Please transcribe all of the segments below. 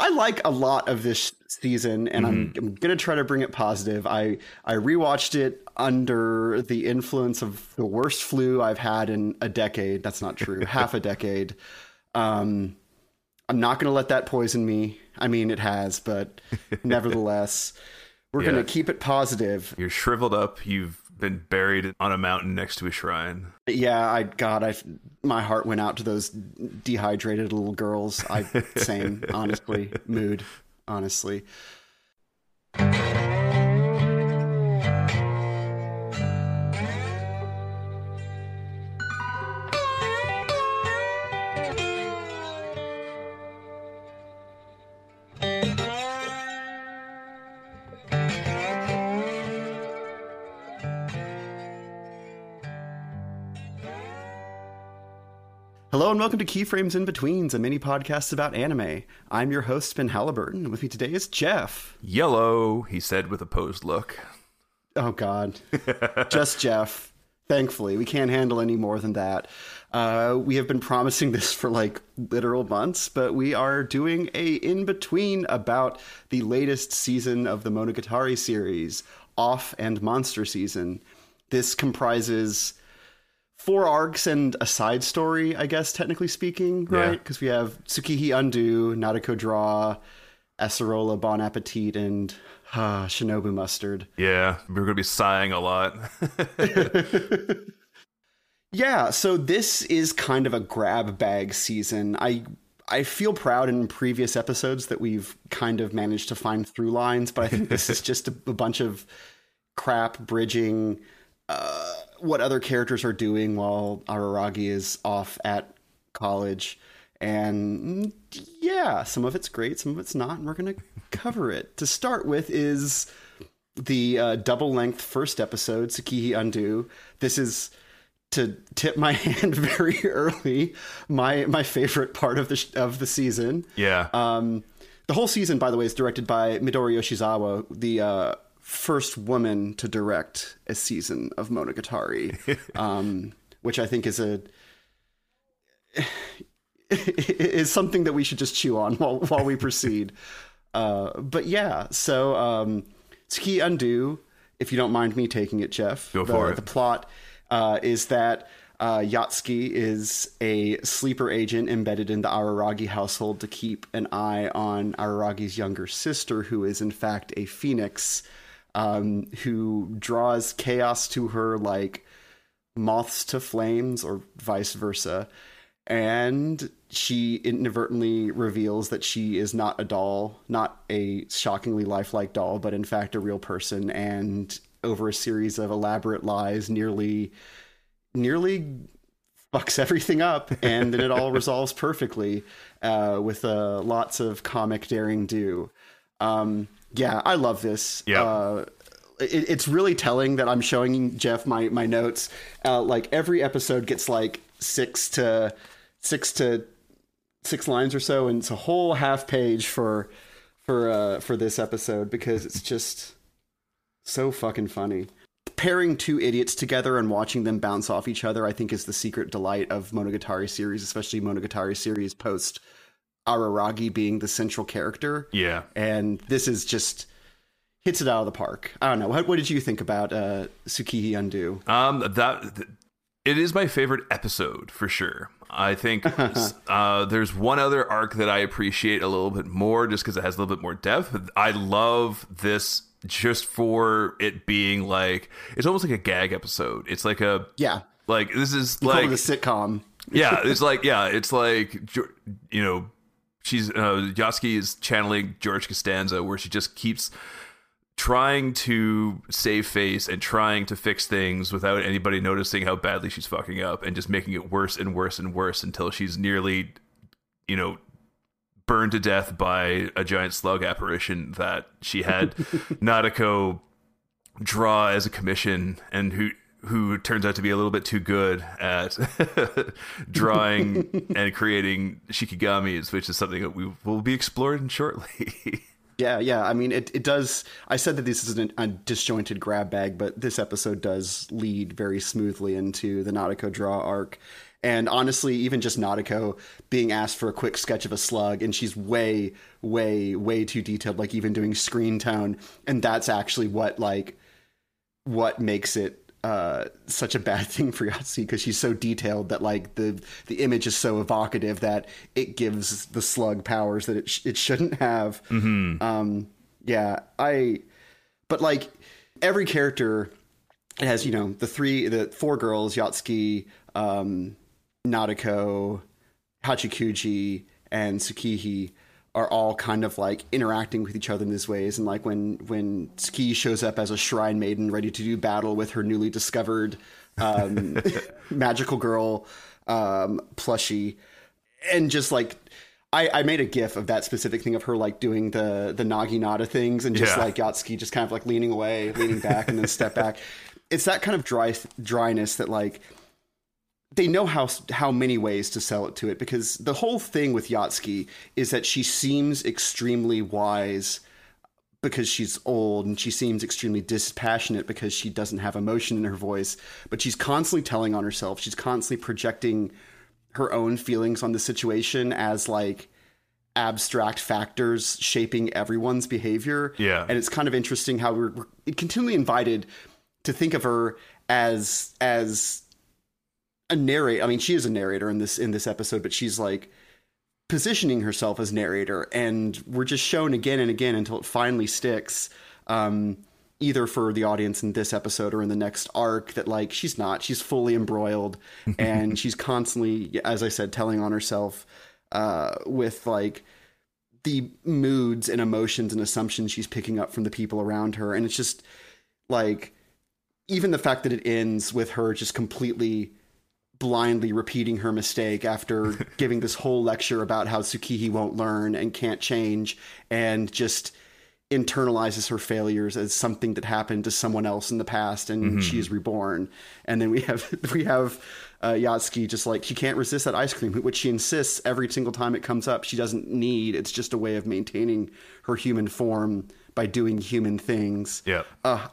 I like a lot of this season, and I'm going to try to bring it positive. I rewatched it under the influence of the worst flu I've had in a decade. That's not true. Half a decade. I'm not going to let that poison me. I mean, it has, but nevertheless, we're going to keep it positive. You're shriveled up. You've been buried on a mountain next to a shrine. Yeah, my heart went out to those dehydrated little girls. Same, honestly, mood, honestly. Hello and welcome to Keyframes in Betweens, a mini podcast about anime. I'm your host, Ben Halliburton. With me today is Jeff. Yellow, he said with a posed look. Oh, God. Just Jeff. Thankfully, we can't handle any more than that. We have been promising this for like literal months, but we are doing a in-between about the latest season of the Monogatari series, Off and Monster Season. This comprises 4 arcs and a side story, I guess, technically speaking, right? Because we have Tsukiji Undo, Nadeko Draw, Acerola Bon Appetit, and Shinobu Mustard. Yeah, we're going to be sighing a lot. Yeah, so this is kind of a grab bag season. I feel proud in previous episodes that we've kind of managed to find through lines, but I think this is just a bunch of crap bridging what other characters are doing while Araragi is off at college. And yeah, some of it's great, some of it's not, and we're going to cover it. To start with is the double-length first episode, Tsukiji Undo. This is, to tip my hand very early, my favorite part of the season. Yeah. The whole season, by the way, is directed by Midori Yoshizawa, the first woman to direct a season of Monogatari, which I think is something that we should just chew on while we proceed. But yeah, so Tsukiji Undo, if you don't mind me taking it, Jeff. Go for it. The plot is that Yatsuki is a sleeper agent embedded in the Araragi household to keep an eye on Araragi's younger sister, who is in fact a phoenix, who draws chaos to her like moths to flames or vice versa. And she inadvertently reveals that she is not a doll, not a shockingly lifelike doll, but in fact a real person. And over a series of elaborate lies, nearly fucks everything up. And then it all resolves perfectly with lots of comic daring do. Yeah, I love this. Yeah. It's really telling that I'm showing Jeff my notes. Like every episode gets like six lines or so, and it's a whole half page for this episode because it's just so fucking funny. Pairing two idiots together and watching them bounce off each other, I think, is the secret delight of Monogatari series, especially Monogatari series post Araragi being the central character. Yeah. And this is just hits it out of the park. I don't know. What did you think about Tsukiji Undo? It is my favorite episode for sure. I think there's one other arc that I appreciate a little bit more just because it has a little bit more depth. I love this just for it being like, it's almost like a gag episode. It's like a, like this is you like call it a sitcom. Yeah, it's like, you know, she's Yatsuki is channeling George Costanza, where she just keeps trying to save face and trying to fix things without anybody noticing how badly she's fucking up, and just making it worse and worse and worse until she's nearly, you know, burned to death by a giant slug apparition that she had Nadeko draw as a commission, and who turns out to be a little bit too good at drawing and creating shikigamis, which is something that we will be exploring shortly. Yeah. I mean, it does. I said that this is a disjointed grab bag, but this episode does lead very smoothly into the Nadeko draw arc. And honestly, even just Nadeko being asked for a quick sketch of a slug, and she's way, way, way too detailed, like even doing screen tone. And that's actually what makes it such a bad thing for Yahtzee, because she's so detailed that like the image is so evocative that it gives the slug powers that it shouldn't have. But like every character, it has, the four girls, Yatsuki, Nadeko, Hachikuji, and Tsukihi are all kind of like interacting with each other in these ways. And like when Tsukihi shows up as a shrine maiden ready to do battle with her newly discovered magical girl plushie, and just like I made a gif of that specific thing of her like doing the Naginata things, and just like Yatsuki just kind of like leaning away, leaning back, and then step back. It's that kind of dryness that like they know how many ways to sell it to it, because the whole thing with Yatsuki is that she seems extremely wise because she's old, and she seems extremely dispassionate because she doesn't have emotion in her voice, but she's constantly telling on herself. She's constantly projecting her own feelings on the situation as like abstract factors shaping everyone's behavior. Yeah. And it's kind of interesting how we're continually invited to think of her as a narrator. I mean, she is a narrator in this episode, but she's like positioning herself as narrator, and we're just shown again and again until it finally sticks, either for the audience in this episode or in the next arc, that like she's fully embroiled and she's constantly, as I said, telling on herself with like the moods and emotions and assumptions she's picking up from the people around her. And it's just like, even the fact that it ends with her just completely blindly repeating her mistake after giving this whole lecture about how Tsukihi won't learn and can't change, and just internalizes her failures as something that happened to someone else in the past, and she is reborn. And then we have Yatsuki just like, she can't resist that ice cream, which she insists every single time it comes up she doesn't need. It's just a way of maintaining her human form by doing human things. Yeah.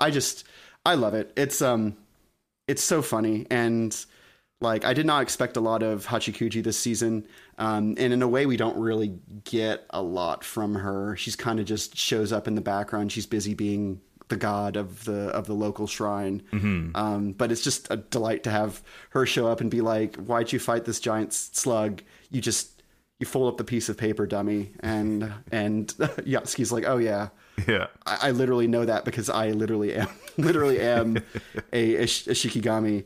I love it. It's so funny, and like I did not expect a lot of Hachikuji this season, and in a way we don't really get a lot from her. She's kind of just shows up in the background. She's busy being the god of the local shrine. But it's just a delight to have her show up and be like, "Why'd you fight this giant slug? You fold up the piece of paper, dummy." And Yatsuki's like, "Oh yeah." Yeah, I literally know that because I literally am a Shikigami.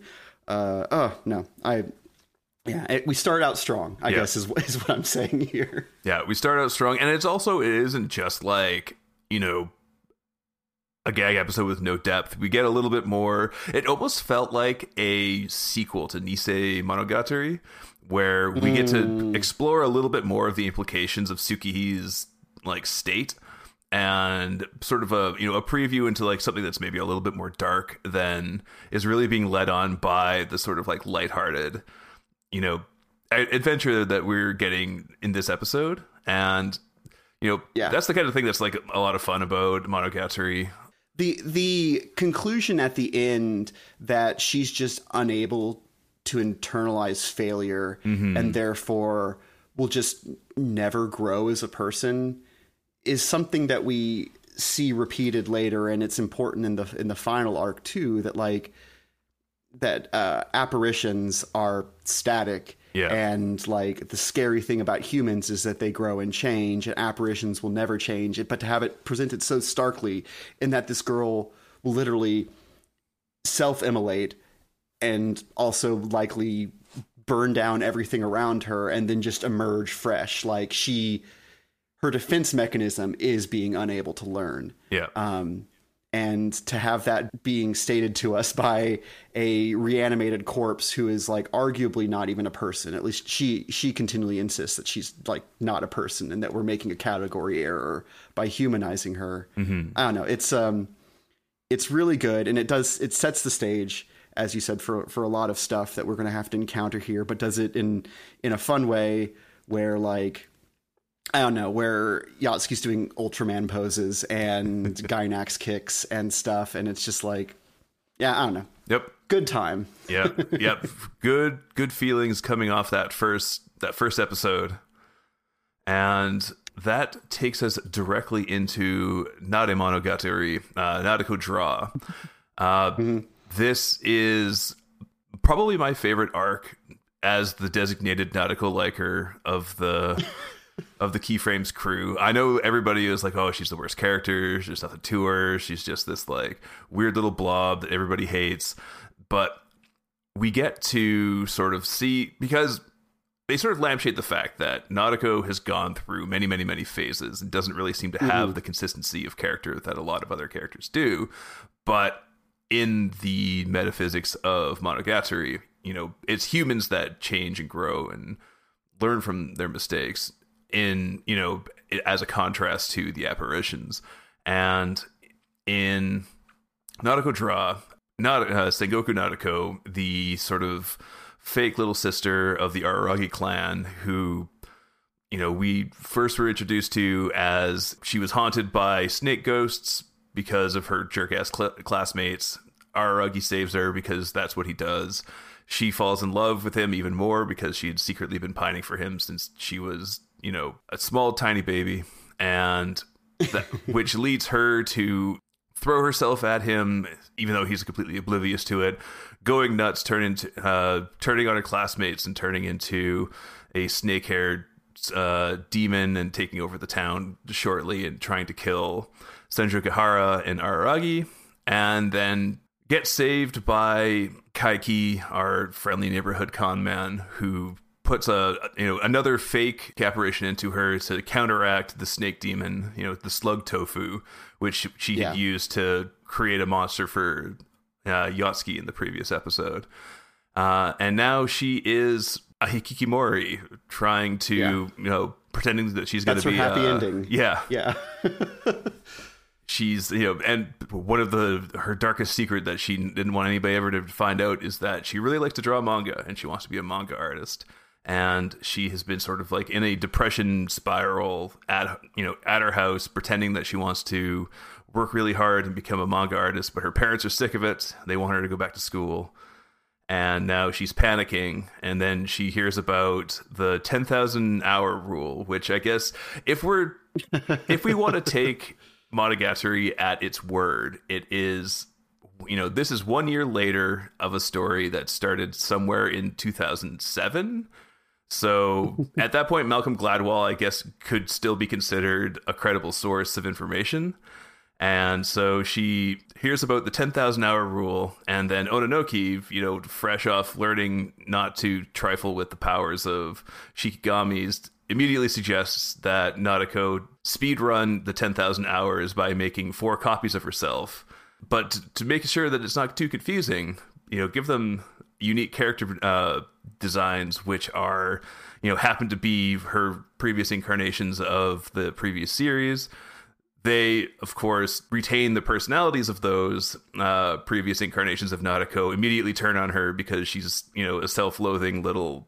We start out strong, I guess is what I'm saying here. Yeah, we start out strong, and it isn't just like, a gag episode with no depth. We get a little bit more. It almost felt like a sequel to Nisei Monogatari, where we get to explore a little bit more of the implications of Tsukihi's like state, and sort of a preview into like something that's maybe a little bit more dark than is really being led on by the sort of like lighthearted, adventure that we're getting in this episode. And, that's the kind of thing that's like a lot of fun about Monogatari. The conclusion at the end that she's just unable to internalize failure and therefore will just never grow as a person is something that we see repeated later, and it's important in the final arc too, that like that apparitions are static. Yeah. And like the scary thing about humans is that they grow and change, and apparitions will never change. But to have it presented so starkly in that this girl will literally self-immolate and also likely burn down everything around her and then just emerge fresh. Like her defense mechanism is being unable to learn. Yeah. And to have that being stated to us by a reanimated corpse who is like arguably not even a person, at least she continually insists that she's like not a person and that we're making a category error by humanizing her. I don't know. It's really good. And it sets the stage, as you said, for a lot of stuff that we're going to have to encounter here, but does it in a fun way where like, I don't know, where Yatsuki's doing Ultraman poses and Gainax kicks and stuff. And it's just like, Yeah, I don't know. Yep. Good time. Yep. Good feelings coming off that first episode. And that takes us directly into Nare Monogatari, Nadeko Draw. This is probably my favorite arc as the designated Nadeko liker of the Keyframes crew. I know everybody is like, oh, she's the worst character. There's nothing to her. She's just this like weird little blob that everybody hates. But we get to sort of see, because they sort of lampshade the fact that Nadeko has gone through many, many, many phases and doesn't really seem to have the consistency of character that a lot of other characters do. But in the metaphysics of Monogatari, you know, it's humans that change and grow and learn from their mistakes in, you know, as a contrast to the apparitions. And in Nadeko Draw, Sengoku Nadeko, the sort of fake little sister of the Araragi clan, who, you know, we first were introduced to as she was haunted by snake ghosts because of her jerk-ass classmates. Araragi saves her because that's what he does. She falls in love with him even more because she had secretly been pining for him since she was, you know, a small, tiny baby. And that, which leads her to throw herself at him, even though he's completely oblivious to it, going nuts, turning on her classmates and turning into a snake-haired demon and taking over the town shortly and trying to kill Senju Gahara and Araragi, and then get saved by Kaiki, our friendly neighborhood con man, who puts another fake apparition into her to counteract the snake demon, you know, the slug tofu, which she had used to create a monster for Yotsuki in the previous episode. And now she is a Hikikomori, trying to, you know, pretending that she's going to be her happy ending. Yeah. She's, you know, and one of her darkest secret that she didn't want anybody ever to find out is that she really likes to draw manga and she wants to be a manga artist. And she has been sort of like in a depression spiral at her house, pretending that she wants to work really hard and become a manga artist, but her parents are sick of it. They want her to go back to school. And now she's panicking. And then she hears about the 10,000 hour rule, which I guess if we want to take Monogatari at its word, it is, you know, this is 1 year later of a story that started somewhere in 2007. So at that point, Malcolm Gladwell, I guess, could still be considered a credible source of information. And so she hears about the 10,000 hour rule, and then Ononoki, you know, fresh off learning not to trifle with the powers of Shikigamis, immediately suggests that Nadeko speedrun the 10,000 hours by making 4 copies of herself. But to make sure that it's not too confusing, you know, give them unique character designs, which are, you know, happen to be her previous incarnations of the previous series. They, of course, retain the personalities of those previous incarnations of Nadeko, immediately turn on her because she's, you know, a self-loathing little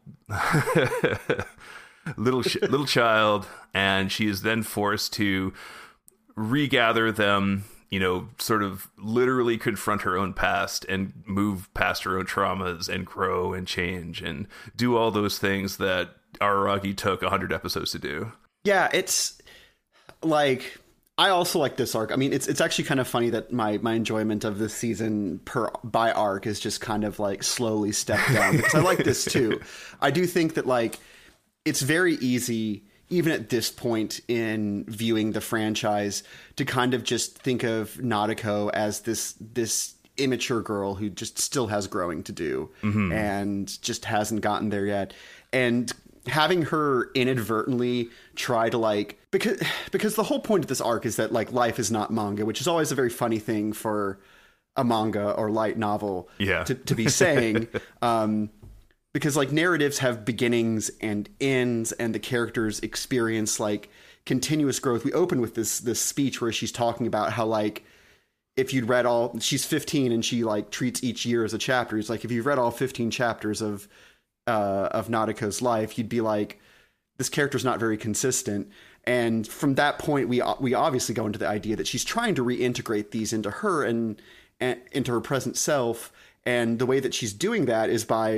little child, and she is then forced to regather them, you know, sort of literally confront her own past and move past her own traumas and grow and change and do all those things that Araragi took 100 episodes to do. Yeah, it's like, I also like this arc. I mean, it's actually kind of funny that my enjoyment of this season by arc is just kind of like slowly stepped down, because I like this too. I do think that, like, it's very easy, even at this point in viewing the franchise, to kind of just think of Nadeko as this immature girl who just still has growing to do and just hasn't gotten there yet. And having her inadvertently try to, like, because the whole point of this arc is that, like, life is not manga, which is always a very funny thing for a manga or light novel to be saying. Because, like, narratives have beginnings and ends, and the characters experience, like, continuous growth. We open with this speech where she's talking about how, like, if you'd read she's 15 and she, like, treats each year as a chapter. It's like, if you've read all 15 chapters of Nadeko's life, you'd be like, this character's not very consistent. And from that point, we obviously go into the idea that she's trying to reintegrate these into her, and into her present self. And the way that she's doing that is by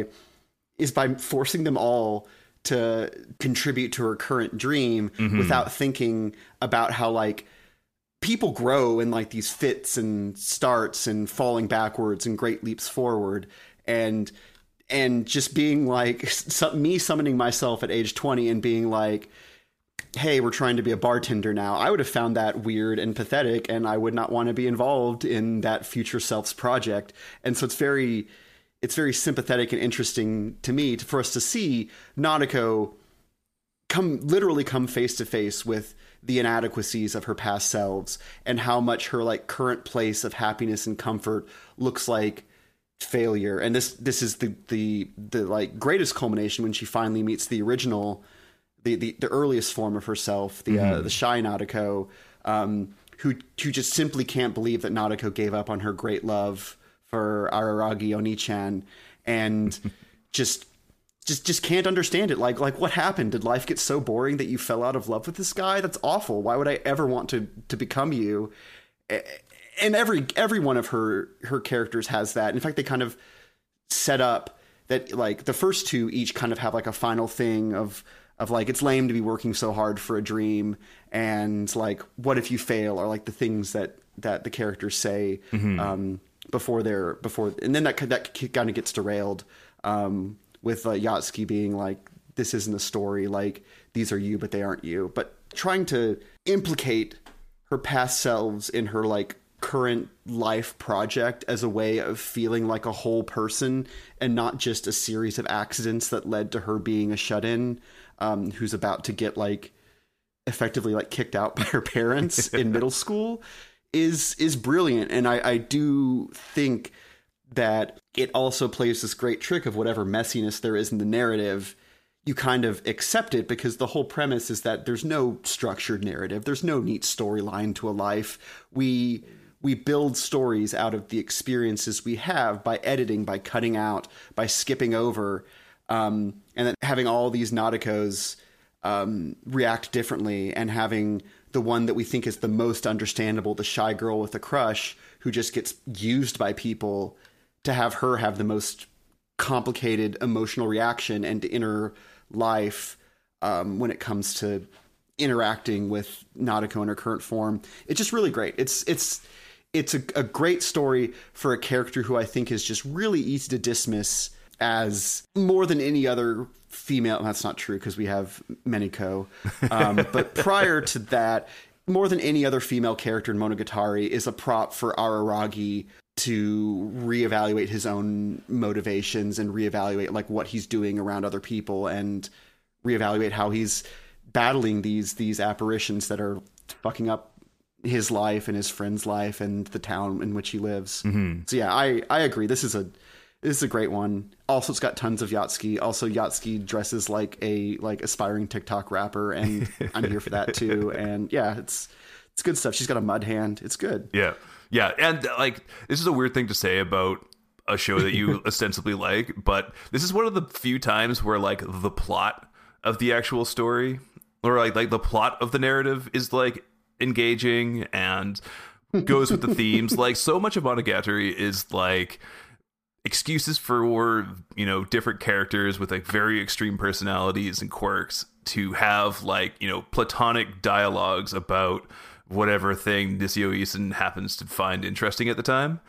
forcing them all to contribute to her current dream without thinking about how like people grow in like these fits and starts and falling backwards and great leaps forward. And just being like me summoning myself at age 20 and being like, hey, we're trying to be a bartender now. I would have found that weird and pathetic, and I would not want to be involved in that future self's project. And so it's very sympathetic and interesting to me for us to see Nadeko literally come face to face with the inadequacies of her past selves and how much her like current place of happiness and comfort looks like failure. And this is the like greatest culmination when she finally meets the original, the earliest form of herself, the shy Nadeko, who just simply can't believe that Nadeko gave up on her great love for Araragi Oni-chan and just can't understand it. Like what happened? Did life get so boring that you fell out of love with this guy? That's awful. Why would I ever want to become you? And every one of her characters has that. In fact, they kind of set up that like the first two each kind of have like a final thing of like, it's lame to be working so hard for a dream, and like, what if you fail, or like the things that the characters say before, and then that kind of gets derailed with Yatsuki being like, this isn't a story, like these are you but they aren't you, but trying to implicate her past selves in her like current life project as a way of feeling like a whole person and not just a series of accidents that led to her being a shut-in who's about to get like effectively like kicked out by her parents in middle school is brilliant. And I do think that it also plays this great trick of whatever messiness there is in the narrative, you kind of accept it, because the whole premise is that there's no structured narrative. There's no neat storyline to a life. We build stories out of the experiences we have by editing, by cutting out, by skipping over, and then having all these Nadekos react differently, and having the one that we think is the most understandable, the shy girl with a crush who just gets used by people, to have her have the most complicated emotional reaction and inner life when it comes to interacting with Nadeko in her current form. It's just really great. It's a great story for a character who I think is just really easy to dismiss as more than any other female. That's not true, because we have Meniko. But prior to that, more than any other female character in Monogatari is a prop for Araragi to reevaluate his own motivations and reevaluate like what he's doing around other people, and reevaluate how he's battling these apparitions that are fucking up his life and his friend's life and the town in which he lives. So yeah, I agree. This is a great one. Also, it's got tons of Yatsuki. Also, Yatsuki dresses like a aspiring TikTok rapper, and I'm here for that too. And yeah, it's good stuff. She's got a mud hand. It's good. Yeah, and like, this is a weird thing to say about a show that you ostensibly like, but this is one of the few times where like the plot of the actual story, or like the plot of the narrative, is like engaging and goes with the themes. Like, so much of Monogatari is like excuses for, you know, different characters with like very extreme personalities and quirks to have like, you know, platonic dialogues about whatever thing Nisio Isin happens to find interesting at the time.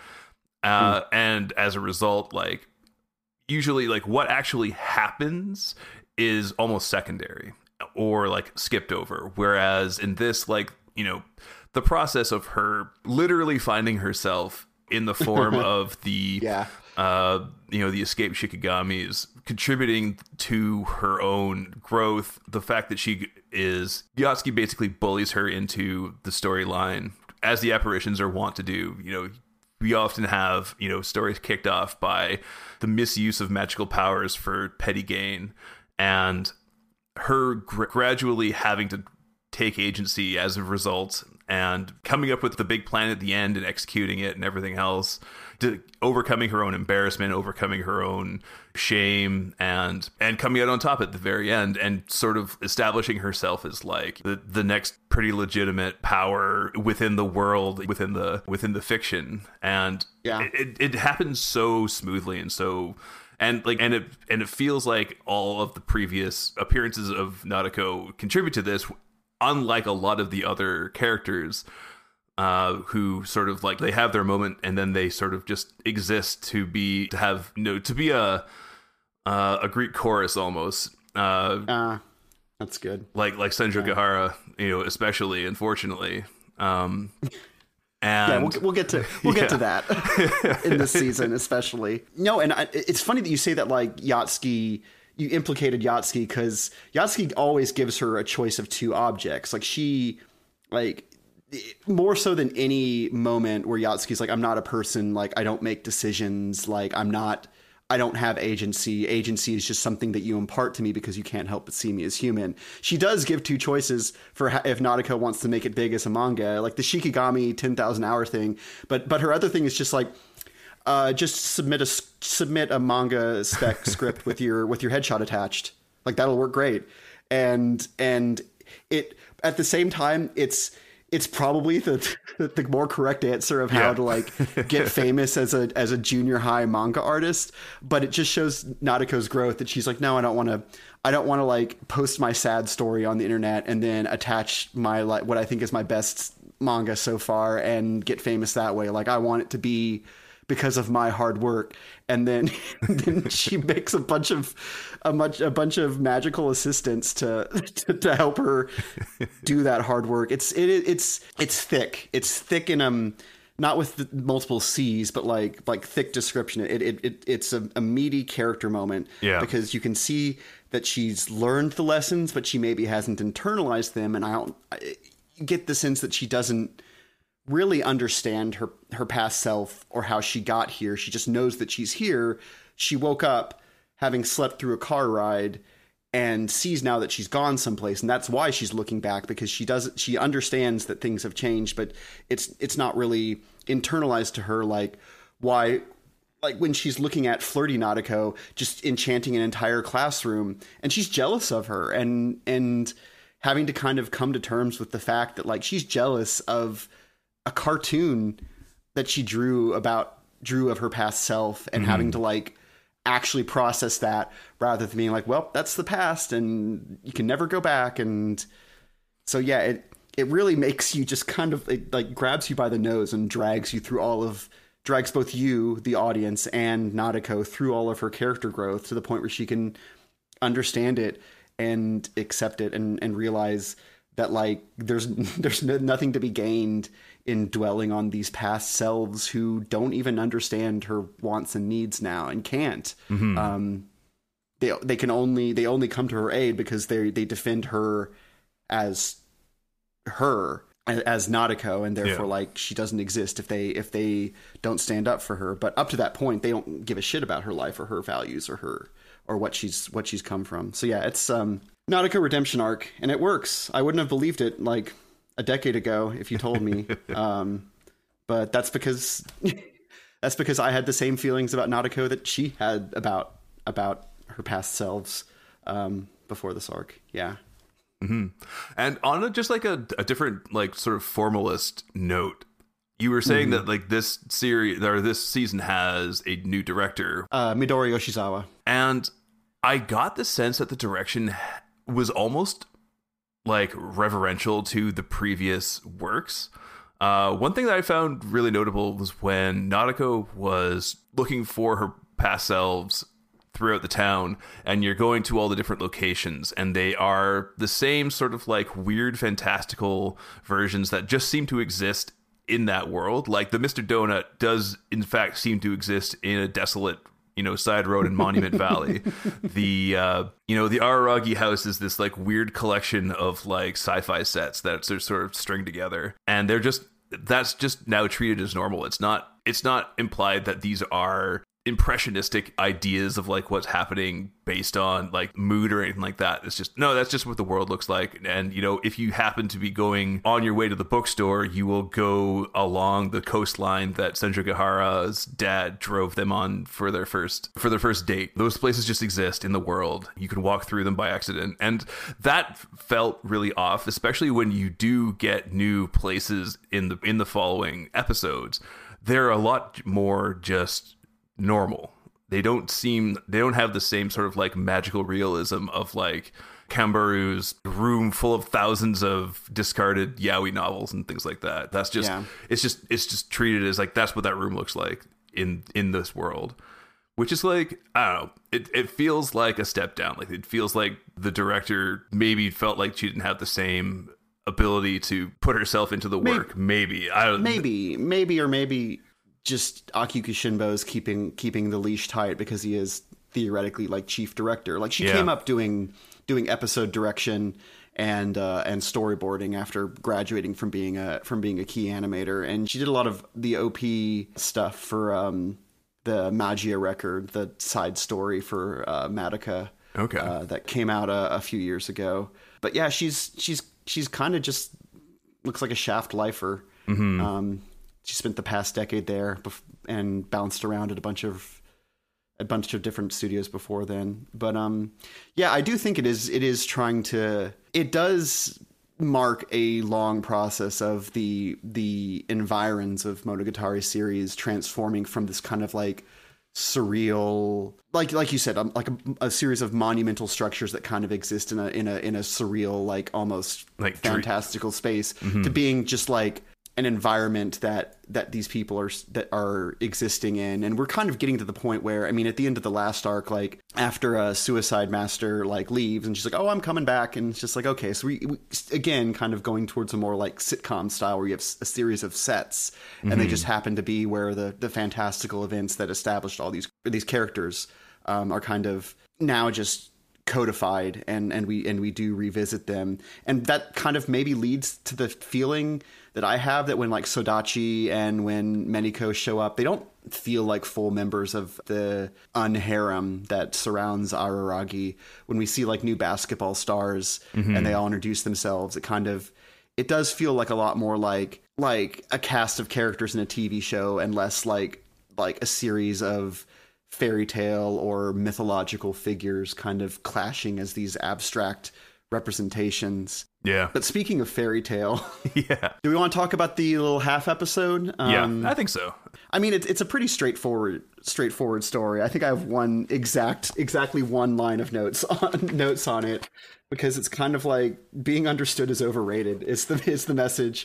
And as a result, like, usually like what actually happens is almost secondary or like skipped over. Whereas in this, like, you know, the process of her literally finding herself in the form of the, you know, the escaped Shikigami's, contributing to her own growth. The fact that Yatsuki basically bullies her into the storyline, as the apparitions are wont to do. You know, we often have, you know, stories kicked off by the misuse of magical powers for petty gain, and her gradually having to take agency as a result, and coming up with the big plan at the end and executing it and everything else, overcoming her own embarrassment, overcoming her own shame, and coming out on top at the very end, and sort of establishing herself as like the next pretty legitimate power within the world, within the fiction. And it happens so smoothly and so. And it feels like all of the previous appearances of Nadeko contribute to this, unlike a lot of the other characters who sort of like they have their moment and then they sort of just exist to be a Greek chorus almost. That's good. Like Senjo Gahara, especially, unfortunately. And we'll get to that in this season, especially. No, and it's funny that you say that, like, Yatsuki, you implicated Yatsuki, because Yatsuki always gives her a choice of two objects. Like, she, like, more so than any moment where Yatsuki's like, I'm not a person, like, I don't make decisions, like, I don't have agency. Agency is just something that you impart to me because you can't help but see me as human. She does give two choices for if Nadeko wants to make it big as a manga, like the Shikigami 10,000 hour thing. But her other thing is just like, just submit a manga spec script with your headshot attached. Like, that'll work great. And it, at the same time, it's probably the more correct answer of how to like get famous as a junior high manga artist, but it just shows Nadeko's growth, that she's like, no, I don't want to like post my sad story on the internet and then attach my, like, what I think is my best manga so far and get famous that way. Like, I want it to be because of my hard work. And then she makes a bunch of magical assistants to help her do that hard work. It's thick. It's thick in not with the multiple C's, but like thick description. It's a meaty character moment. Yeah. Because you can see that she's learned the lessons, but she maybe hasn't internalized them. And I get the sense that she doesn't really understand her past self or how she got here. She just knows that she's here. She woke up having slept through a car ride and sees now that she's gone someplace, and that's why she's looking back, because she understands that things have changed, but it's not really internalized to her, like why, like when she's looking at flirty Nadeko just enchanting an entire classroom, and she's jealous of her, and having to kind of come to terms with the fact that, like, she's jealous of a cartoon that she drew of her past self, and having to like actually process that rather than being like, well, that's the past and you can never go back. And so, yeah, it really makes you just kind of, it like grabs you by the nose and drags both you, the audience, and Nadeko through all of her character growth to the point where she can understand it and accept it and realize that, like, there's nothing to be gained in dwelling on these past selves who don't even understand her wants and needs now and can't. Mm-hmm. They only come to her aid because they defend her as Nadeko, and therefore like she doesn't exist if they don't stand up for her. But up to that point, they don't give a shit about her life or her values or what she's come from. So yeah, it's Nadeko redemption arc, and it works. I wouldn't have believed it like a decade ago if you told me. But that's because I had the same feelings about Nadeko that she had about her past selves before this arc. Yeah. Mm-hmm. And on just like a different, like, sort of formalist note, you were saying that like this series or this season has a new director, Midori Yoshizawa, and I got the sense that the direction was almost like reverential to the previous works. One thing that I found really notable was when Nadeko was looking for her past selves throughout the town, and you're going to all the different locations, and they are the same sort of like weird fantastical versions that just seem to exist in that world. Like the Mr. Donut does in fact seem to exist in a desolate, side road in Monument Valley. The the Araragi house is this like weird collection of like sci-fi sets that are sort of stringed together, and that's just now treated as normal. It's not implied that these are impressionistic ideas of like what's happening based on like mood or anything like that. It's just, no, that's just what the world looks like. And, you know, if you happen to be going on your way to the bookstore, you will go along the coastline that Senju Gahara's dad drove them on for their first date. Those places just exist in the world. You can walk through them by accident. And that felt really off, especially when you do get new places in the following episodes. They're a lot more just normal. They don't have the same sort of like magical realism of like Kambaru's room full of thousands of discarded yaoi novels and things like that. That's just it's just treated as like that's what that room looks like in this world, which is like, I don't know, it feels like a step down. Like it feels like the director maybe felt like she didn't have the same ability to put herself into the work. Maybe just Aki Kushimbo's keeping the leash tight because he is theoretically like chief director. Like she came up doing episode direction and storyboarding after graduating from being a key animator, and she did a lot of the OP stuff for the Magia record, the side story for Madoka. Okay. That came out a few years ago. But yeah, she's kind of just looks like a Shaft lifer. Mm-hmm. She spent the past decade there and bounced around at a bunch of different studios before then. But yeah, I do think it does mark a long process of the environs of Monogatari series transforming from this kind of like surreal, like you said, like a series of monumental structures that kind of exist in a surreal, like almost like fantastical space, to being just like an environment that these people are existing in. And we're kind of getting to the point where, I mean, at the end of the last arc, like after a Suicide Master like leaves and she's like, oh, I'm coming back, and it's just like, okay, so we again kind of going towards a more like sitcom style where you have a series of sets and they just happen to be where the fantastical events that established all these characters are kind of now just codified, and we do revisit them. And that kind of maybe leads to the feeling that I have that when like Sodachi and when Meniko show up, they don't feel like full members of the unharem that surrounds Araragi. When we see like new basketball stars and they all introduce themselves, it does feel like a lot more like a cast of characters in a TV show and less like a series of fairy tale or mythological figures kind of clashing as these abstract representations. Yeah. But speaking of fairy tale, do we want to talk about the little half episode? I think so. I mean, it's a pretty straightforward story. I think I have exactly one line of notes on it, because it's kind of like being understood is overrated. It's the message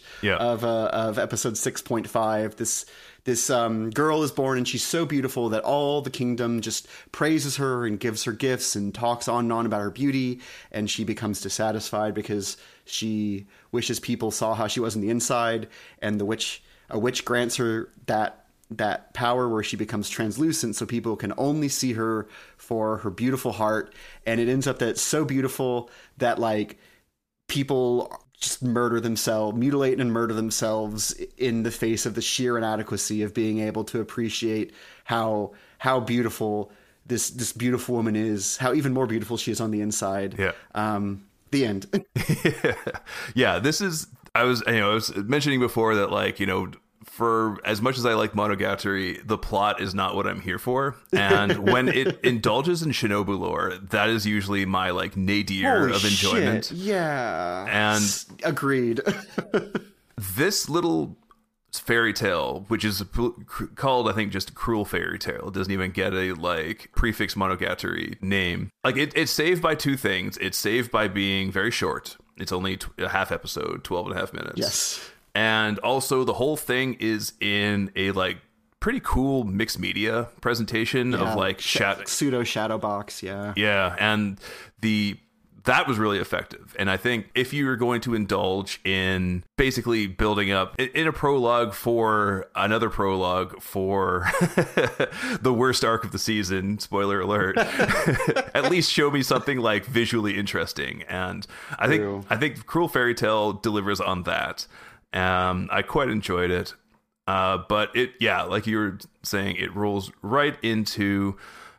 of episode 6.5. This girl is born and she's so beautiful that all the kingdom just praises her and gives her gifts and talks on and on about her beauty. And she becomes dissatisfied because she wishes people saw how she was on the inside. And a witch grants her that power where she becomes translucent so people can only see her for her beautiful heart. And it ends up that it's so beautiful that like people just mutilate and murder themselves in the face of the sheer inadequacy of being able to appreciate how beautiful this beautiful woman is, how even more beautiful she is on the inside. The end. Yeah, this is, I was mentioning before that, like, you know, for as much as I like Monogatari, the plot is not what I'm here for. And when it indulges in Shinobu lore, that is usually my like nadir of enjoyment. Shit. Yeah. And agreed. This little fairy tale, which is called, I think, just Cruel Fairy Tale. It doesn't even get a like prefix Monogatari name. Like it's saved by two things. It's saved by being very short. It's only a half episode, 12 and a half minutes. Yes. And also the whole thing is in a like pretty cool mixed media presentation of like pseudo shadow box. Yeah. And that was really effective. And I think if you're going to indulge in basically building up in a prologue for another prologue for the worst arc of the season, spoiler alert, at least show me something like visually interesting. And I think Cruel Fairy Tale delivers on that. I quite enjoyed it. But like you were saying, it rolls right into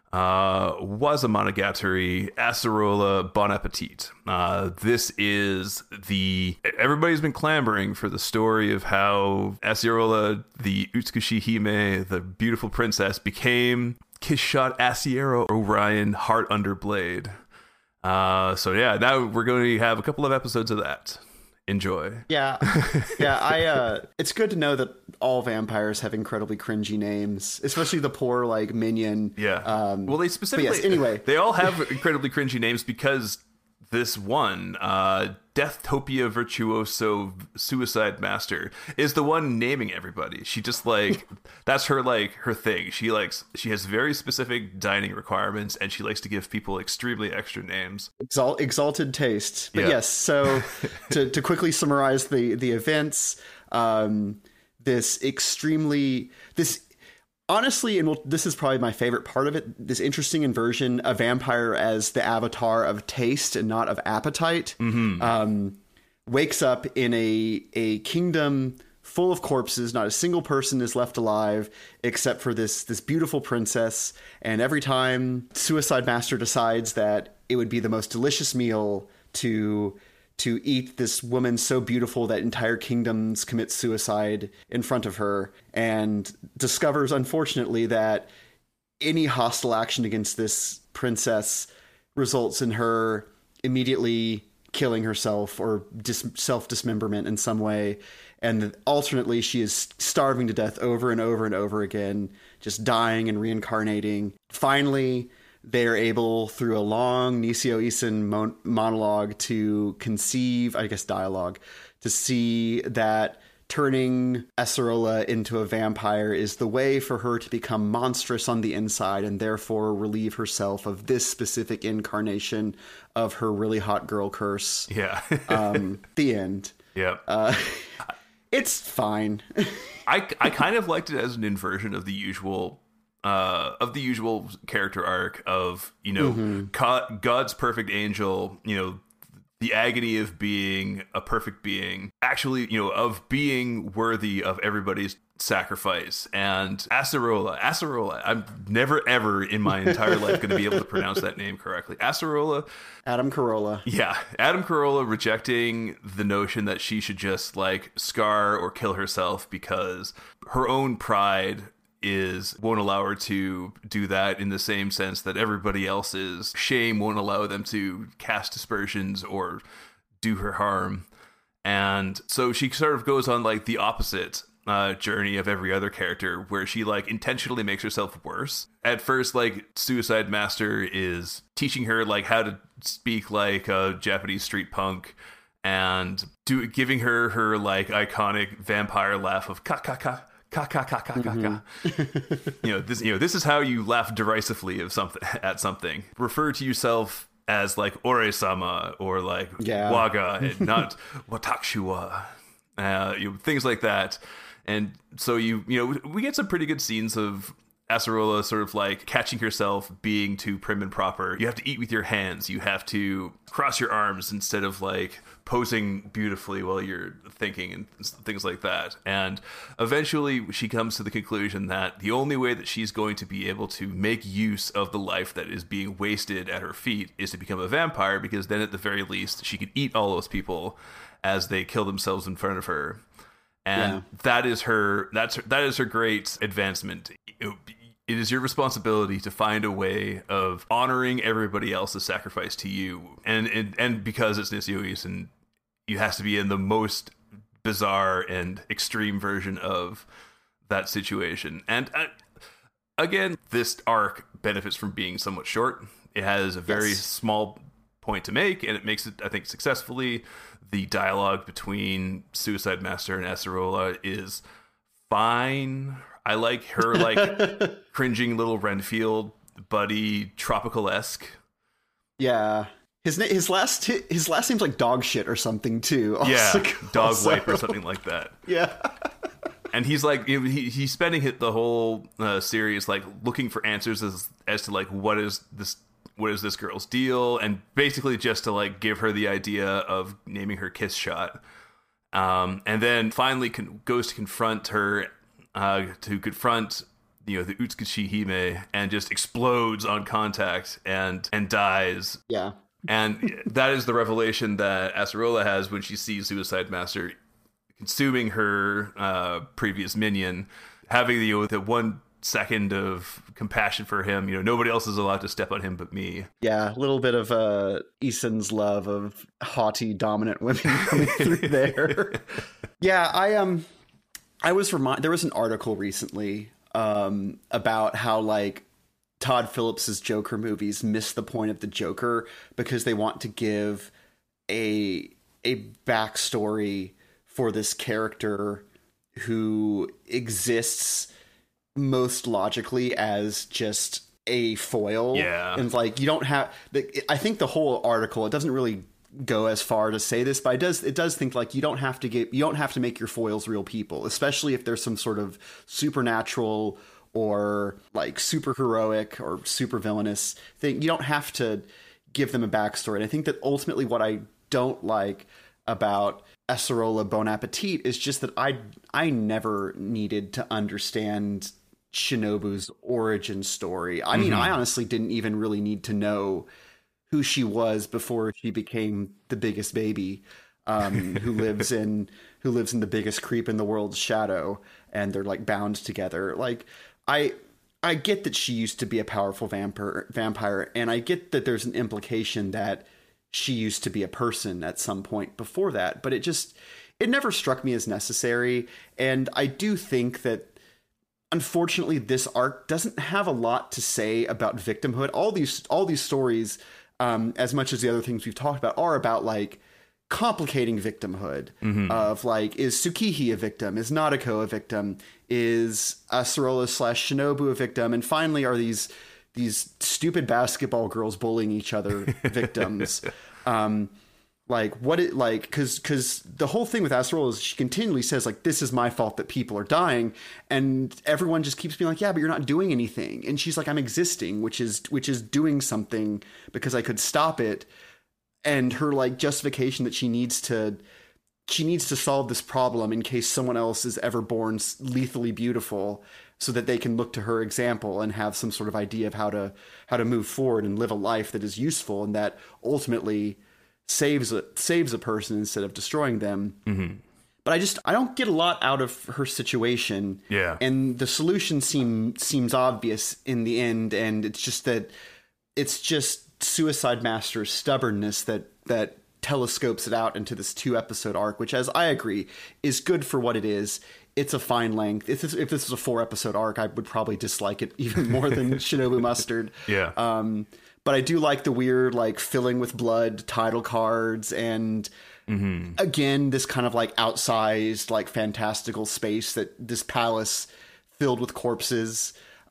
Waza Acerola Bon Appetit. This is everybody's been clamoring for the story of how Acerola, the Utsukushi Hime, the beautiful princess, became Kiss Shot Asiero Orion Heart Under Blade. Now we're going to have a couple of episodes of that. Enjoy. Yeah. It's good to know that all vampires have incredibly cringy names, especially the poor like minion. Yeah. Well, they specifically, anyway, they all have incredibly cringy names because this one, Deathtopia Virtuoso Suicide Master, is the one naming everybody. She just like, that's her thing. She has very specific dining requirements, and she likes to give people extremely extra names. Exalted taste. But yes, so to quickly summarize the events, honestly, and this is probably my favorite part of it, this interesting inversion of vampire as the avatar of taste and not of appetite, wakes up in a kingdom full of corpses. Not a single person is left alive except for this beautiful princess. And every time Suicide Master decides that it would be the most delicious meal to eat this woman so beautiful that entire kingdoms commit suicide in front of her, and discovers, unfortunately, that any hostile action against this princess results in her immediately killing herself or self-dismemberment in some way. And alternately, she is starving to death over and over and over again, just dying and reincarnating. Finally, they're able, through a long Nisio Isin monologue, to conceive, dialogue, to see that turning Acerola into a vampire is the way for her to become monstrous on the inside and therefore relieve herself of this specific incarnation of her really hot girl curse. Yeah. The end. Yeah. It's fine. I kind of liked it as an inversion of the usual character arc of, God's perfect angel, the agony of being a perfect being, actually, of being worthy of everybody's sacrifice. And Acerola, I'm never ever in my entire life going to be able to pronounce that name correctly. Acerola. Adam Carolla. Yeah. Adam Carolla rejecting the notion that she should just like scar or kill herself because her own pride won't allow her to do that, in the same sense that everybody else's shame won't allow them to cast aspersions or do her harm. And so she sort of goes on like the opposite journey of every other character, where she like intentionally makes herself worse. At first, like, Suicide Master is teaching her like how to speak like a Japanese street punk and giving her like iconic vampire laugh of ka ka ka. Ka ka ka ka ka ka. This is how you laugh derisively at something. Refer to yourself as like Ore-sama or like Waga and not Watakushiwa. Things like that. And so we get some pretty good scenes of Acerola sort of like catching herself being too prim and proper. You have to eat with your hands. You have to cross your arms instead of like posing beautifully while you're thinking and things like that. And eventually she comes to the conclusion that the only way that she's going to be able to make use of the life that is being wasted at her feet is to become a vampire, because then at the very least she could eat all those people as they kill themselves in front of her. And that is her great advancement. It is your responsibility to find a way of honoring everybody else's sacrifice to you. And because it's Nisio Isin, you has to be in the most bizarre and extreme version of that situation. And again, this arc benefits from being somewhat short. It has a very small point to make, and it makes it, I think, successfully. The dialogue between Suicide Master and Acerola is fine. I like her like cringing little Renfield buddy, tropical-esque. Yeah. His last name's like dog shit or something too. Dog wipe or something like that. Yeah. And he's like, he's spending the whole series like looking for answers as to like what is this girl's deal, and basically just to like give her the idea of naming her Kiss Shot. And then finally goes to confront her to confront the Utsukishi Hime and just explodes on contact and dies. Yeah. And that is the revelation that Acerola has when she sees Suicide Master consuming her previous minion, having the 1 second of compassion for him. Nobody else is allowed to step on him but me. Yeah, a little bit of Isen's love of haughty, dominant women coming through there. Yeah, I was there was an article recently about how like Todd Phillips's Joker movies miss the point of the Joker because they want to give a backstory for this character who exists most logically as just a foil. Yeah. And like, you don't have, I think the whole article, it doesn't really go as far to say this, but it does think like you don't have to make your foils real people, especially if there's some sort of supernatural or like super heroic or super villainous thing. You don't have to give them a backstory. And I think that ultimately what I don't like about Acerola Bon Appetit is just that I never needed to understand Shinobu's origin story. I mean, I honestly didn't even really need to know who she was before she became the biggest baby, who lives in the biggest creep in the world's shadow, and they're like bound together. Like, I get that she used to be a powerful vampire, and I get that there's an implication that she used to be a person at some point before that, but it never struck me as necessary. And I do think that unfortunately this arc doesn't have a lot to say about victimhood. All these stories, as much as the other things we've talked about, are about like complicating victimhood of like, is Tsukihi a victim? Is Nadeko a victim? Is Acerola / Shinobu a victim? And finally, are these stupid basketball girls bullying each other victims? Like what it like, because the whole thing with Acerola is she continually says like, this is my fault that people are dying, and everyone just keeps being like, yeah, but you're not doing anything. And she's like, I'm existing, which is doing something because I could stop it. And her like justification that she needs to solve this problem in case someone else is ever born lethally beautiful, so that they can look to her example and have some sort of idea of how to move forward and live a life that is useful and that ultimately saves a person instead of destroying them. But I don't get a lot out of her situation. Yeah. And the solution seems obvious in the end, and it's just Suicide Master's stubbornness that telescopes it out into this 2-episode arc, which, as I agree, is good for what it is. It's a fine length. If this was a 4-episode arc, I would probably dislike it even more than Shinobu Mustard. Yeah. But I do like the weird, like, filling with blood title cards, and again, this kind of like outsized, like, fantastical space, that this palace filled with corpses.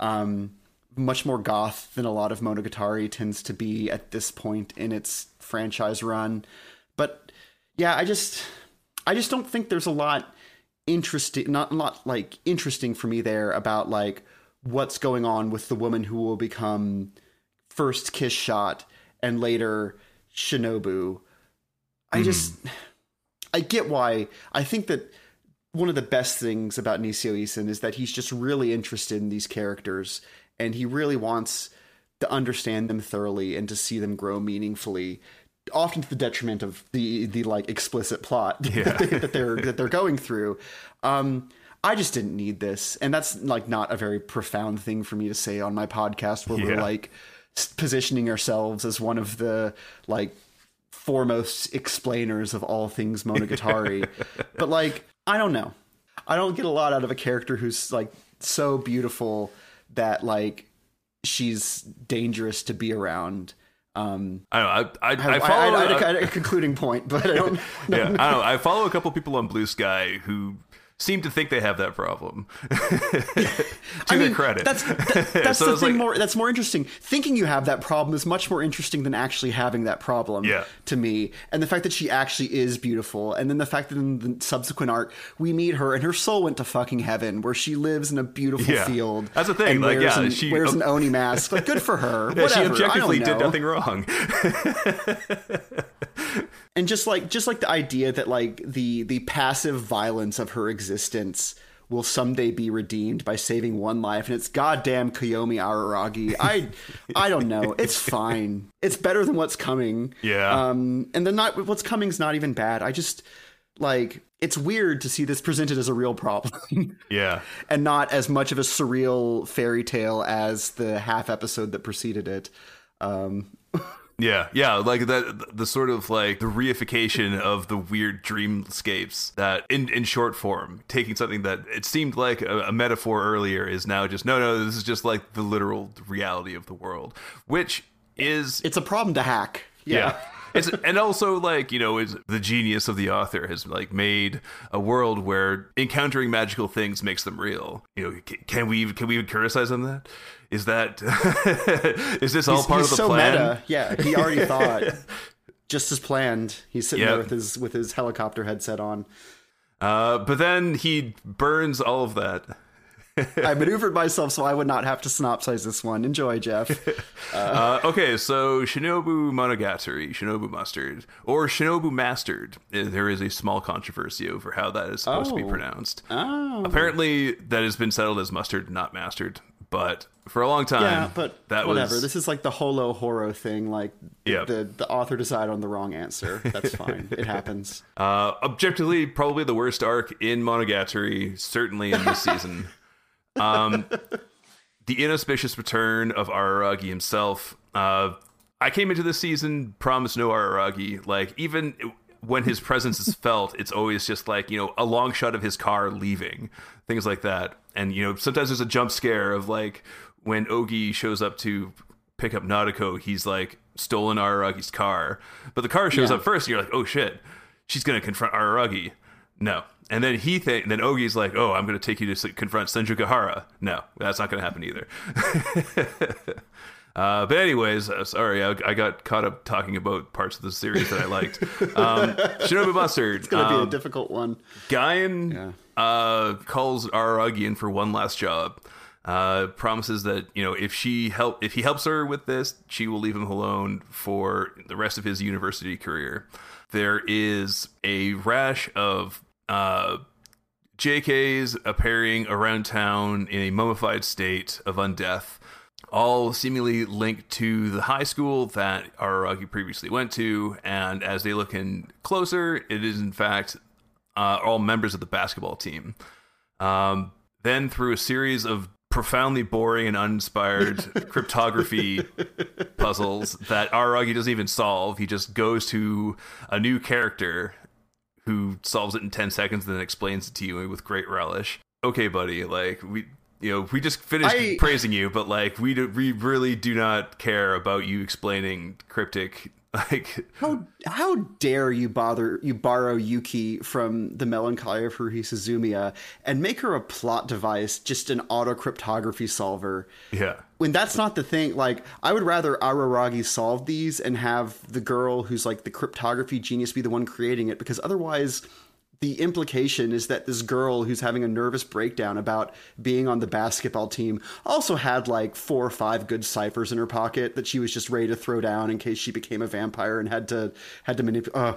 Much more goth than a lot of Monogatari tends to be at this point in its franchise run. But yeah, I just don't think there's a lot interesting, not a lot like interesting for me there about like what's going on with the woman who will become first Kiss Shot and later Shinobu. I get why. I think that one of the best things about Nisio Isin is that he's just really interested in these characters, and he really wants to understand them thoroughly and to see them grow meaningfully, often to the detriment of the like explicit plot that they're going through. I just didn't need this, and that's like not a very profound thing for me to say on my podcast, where we're like positioning ourselves as one of the like foremost explainers of all things Monogatari. But like, I don't know. I don't get a lot out of a character who's like so beautiful that like she's dangerous to be around. I don't know. I had a concluding point, but I don't. I don't know. I follow a couple people on Blue Sky who seem to think they have that problem. To their credit. That's so the thing. Like, that's more interesting. Thinking you have that problem is much more interesting than actually having that problem. To me, and the fact that she actually is beautiful, and then the fact that in the subsequent arc we meet her and her soul went to fucking heaven, where she lives in a beautiful field. That's the thing. And she wears an Oni mask. Like, good for her. Yeah, whatever. She objectively did nothing wrong. And just like the idea that like the passive violence of her existence will someday be redeemed by saving one life, and it's goddamn Kiyomi Araragi. I don't know. It's fine. It's better than what's coming. Yeah. And then what's coming's not even bad. I just like, it's weird to see this presented as a real problem. Yeah. And not as much of a surreal fairy tale as the half episode that preceded it. Yeah, like that, the sort of like the reification of the weird dreamscapes that in short form, taking something that it seemed like a metaphor earlier is now just, no, this is just like the literal reality of the world, which is... It's a problem to hack. Yeah. And also, like, you know, it's the genius of the author has like made a world where encountering magical things makes them real. You know, can we even criticize on that? Is that is this all part of the so plan? Meta. Yeah, he already thought, just as planned. He's sitting there with his helicopter headset on. But then he burns all of that. I maneuvered myself so I would not have to synopsize this one. Enjoy, Jeff. Okay, so Shinobu Monogatari, Shinobu Mustard, or Shinobu Mastered. There is a small controversy over how that is supposed to be pronounced. Apparently, that has been settled as Mustard, not Mastered. But for a long time, that whatever. This is like the Holo Horo thing. Like the author decided on the wrong answer. That's fine. It happens. Objectively, probably the worst arc in Monogatari, certainly in this season. The inauspicious return of Araragi himself. I came into this season promised no Araragi. Like, even when his presence is felt, it's always just like, you know, a long shot of his car leaving, things like that. And, you know, sometimes there's a jump scare of like when Ogi shows up to pick up Nadeko, he's like stolen Araragi's car, but the car shows up first and you're like, oh shit, she's gonna confront Araragi. No. And then then Ogi's like, oh, I'm going to take you to confront Senju Gahara. No, that's not going to happen either. But anyways, sorry, I got caught up talking about parts of the series that I liked. Shinobu Mustard. It's going to be a difficult one. Gaian calls Araragi in for one last job. Promises that, you know, if he helps her with this, she will leave him alone for the rest of his university career. There is a rash of JKs appearing around town in a mummified state of undeath, all seemingly linked to the high school that Araragi previously went to, and as they look in closer, it is in fact all members of the basketball team. Then through a series of profoundly boring and uninspired cryptography puzzles that Araragi doesn't even solve, he just goes to a new character who solves it in 10 seconds and then explains it to you with great relish. Okay, buddy, like, we just finished praising you, but like, we really do not care about you explaining cryptic, like... How dare you borrow Yuki from the Melancholy of Haruhi Suzumiya and make her a plot device, just an auto-cryptography solver. Yeah. When that's not the thing, like, I would rather Araragi solve these and have the girl who's like the cryptography genius be the one creating it, because otherwise the implication is that this girl who's having a nervous breakdown about being on the basketball team also had like 4 or 5 good ciphers in her pocket that she was just ready to throw down in case she became a vampire and had to manipulate.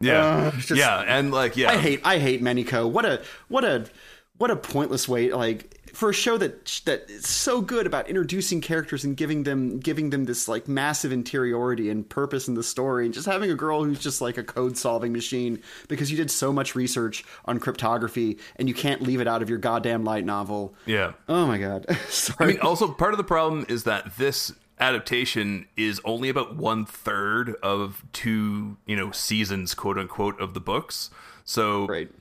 And like, yeah, I hate Meniko. What a pointless way, like, for a show that is so good about introducing characters and giving them this like massive interiority and purpose in the story, and just having a girl who's just like a code solving machine because you did so much research on cryptography and you can't leave it out of your goddamn light novel. Yeah. Oh my god. Sorry. I mean, also part of the problem is that this adaptation is only about 1/3 of 2, you know, seasons, quote unquote, of the books. So right.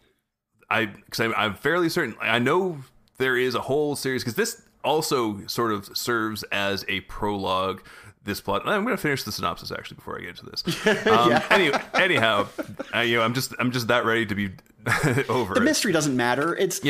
I'm fairly certain. I know there is a whole series, because this also sort of serves as a prologue. This plot. I'm going to finish the synopsis actually before I get into this. Anyhow, I'm just that ready to be over. The mystery doesn't matter. It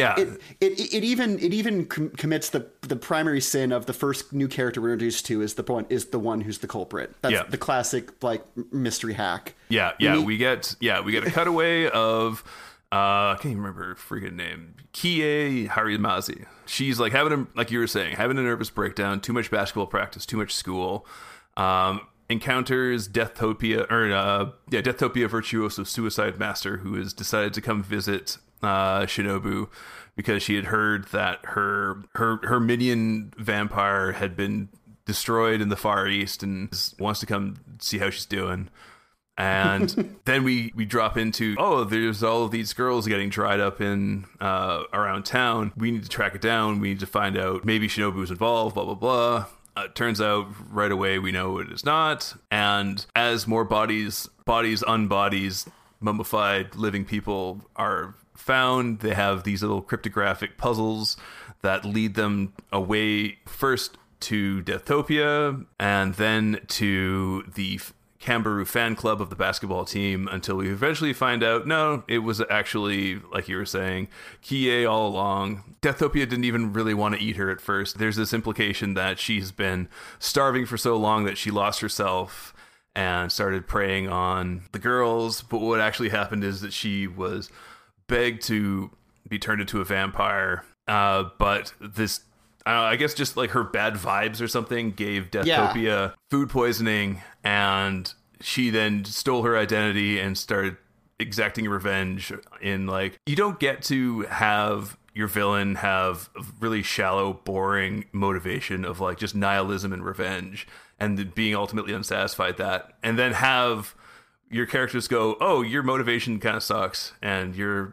even commits the primary sin of the first new character we're introduced to is the one who's the culprit. That's the classic like mystery hack. We get a cutaway of. I can't even remember her freaking name. Kie Harimazi. She's like like you were saying, having a nervous breakdown, too much basketball practice, too much school. Encounters Deathtopia Virtuoso Suicide Master, who has decided to come visit Shinobu because she had heard that her minion vampire had been destroyed in the Far East and wants to come see how she's doing. And then we drop into, there's all of these girls getting dried up in around town. We need to track it down. We need to find out maybe Shinobu was involved, blah, blah, blah. Turns out right away we know it is not. And as more bodies, unbodies, mummified living people are found, they have these little cryptographic puzzles that lead them away first to Deathopia and then to the Cambaru fan club of the basketball team until we eventually find out, no, it was actually, like you were saying, Kie all along. Deathopia didn't even really want to eat her at first. There's this implication that she's been starving for so long that she lost herself and started preying on the girls. But what actually happened is that she was begged to be turned into a vampire. But this, I guess just like her bad vibes or something gave Deathopia food poisoning, and she then stole her identity and started exacting revenge in like, you don't get to have your villain have a really shallow, boring motivation of like just nihilism and revenge and being ultimately unsatisfied that, and then have your characters go, oh, your motivation kind of sucks and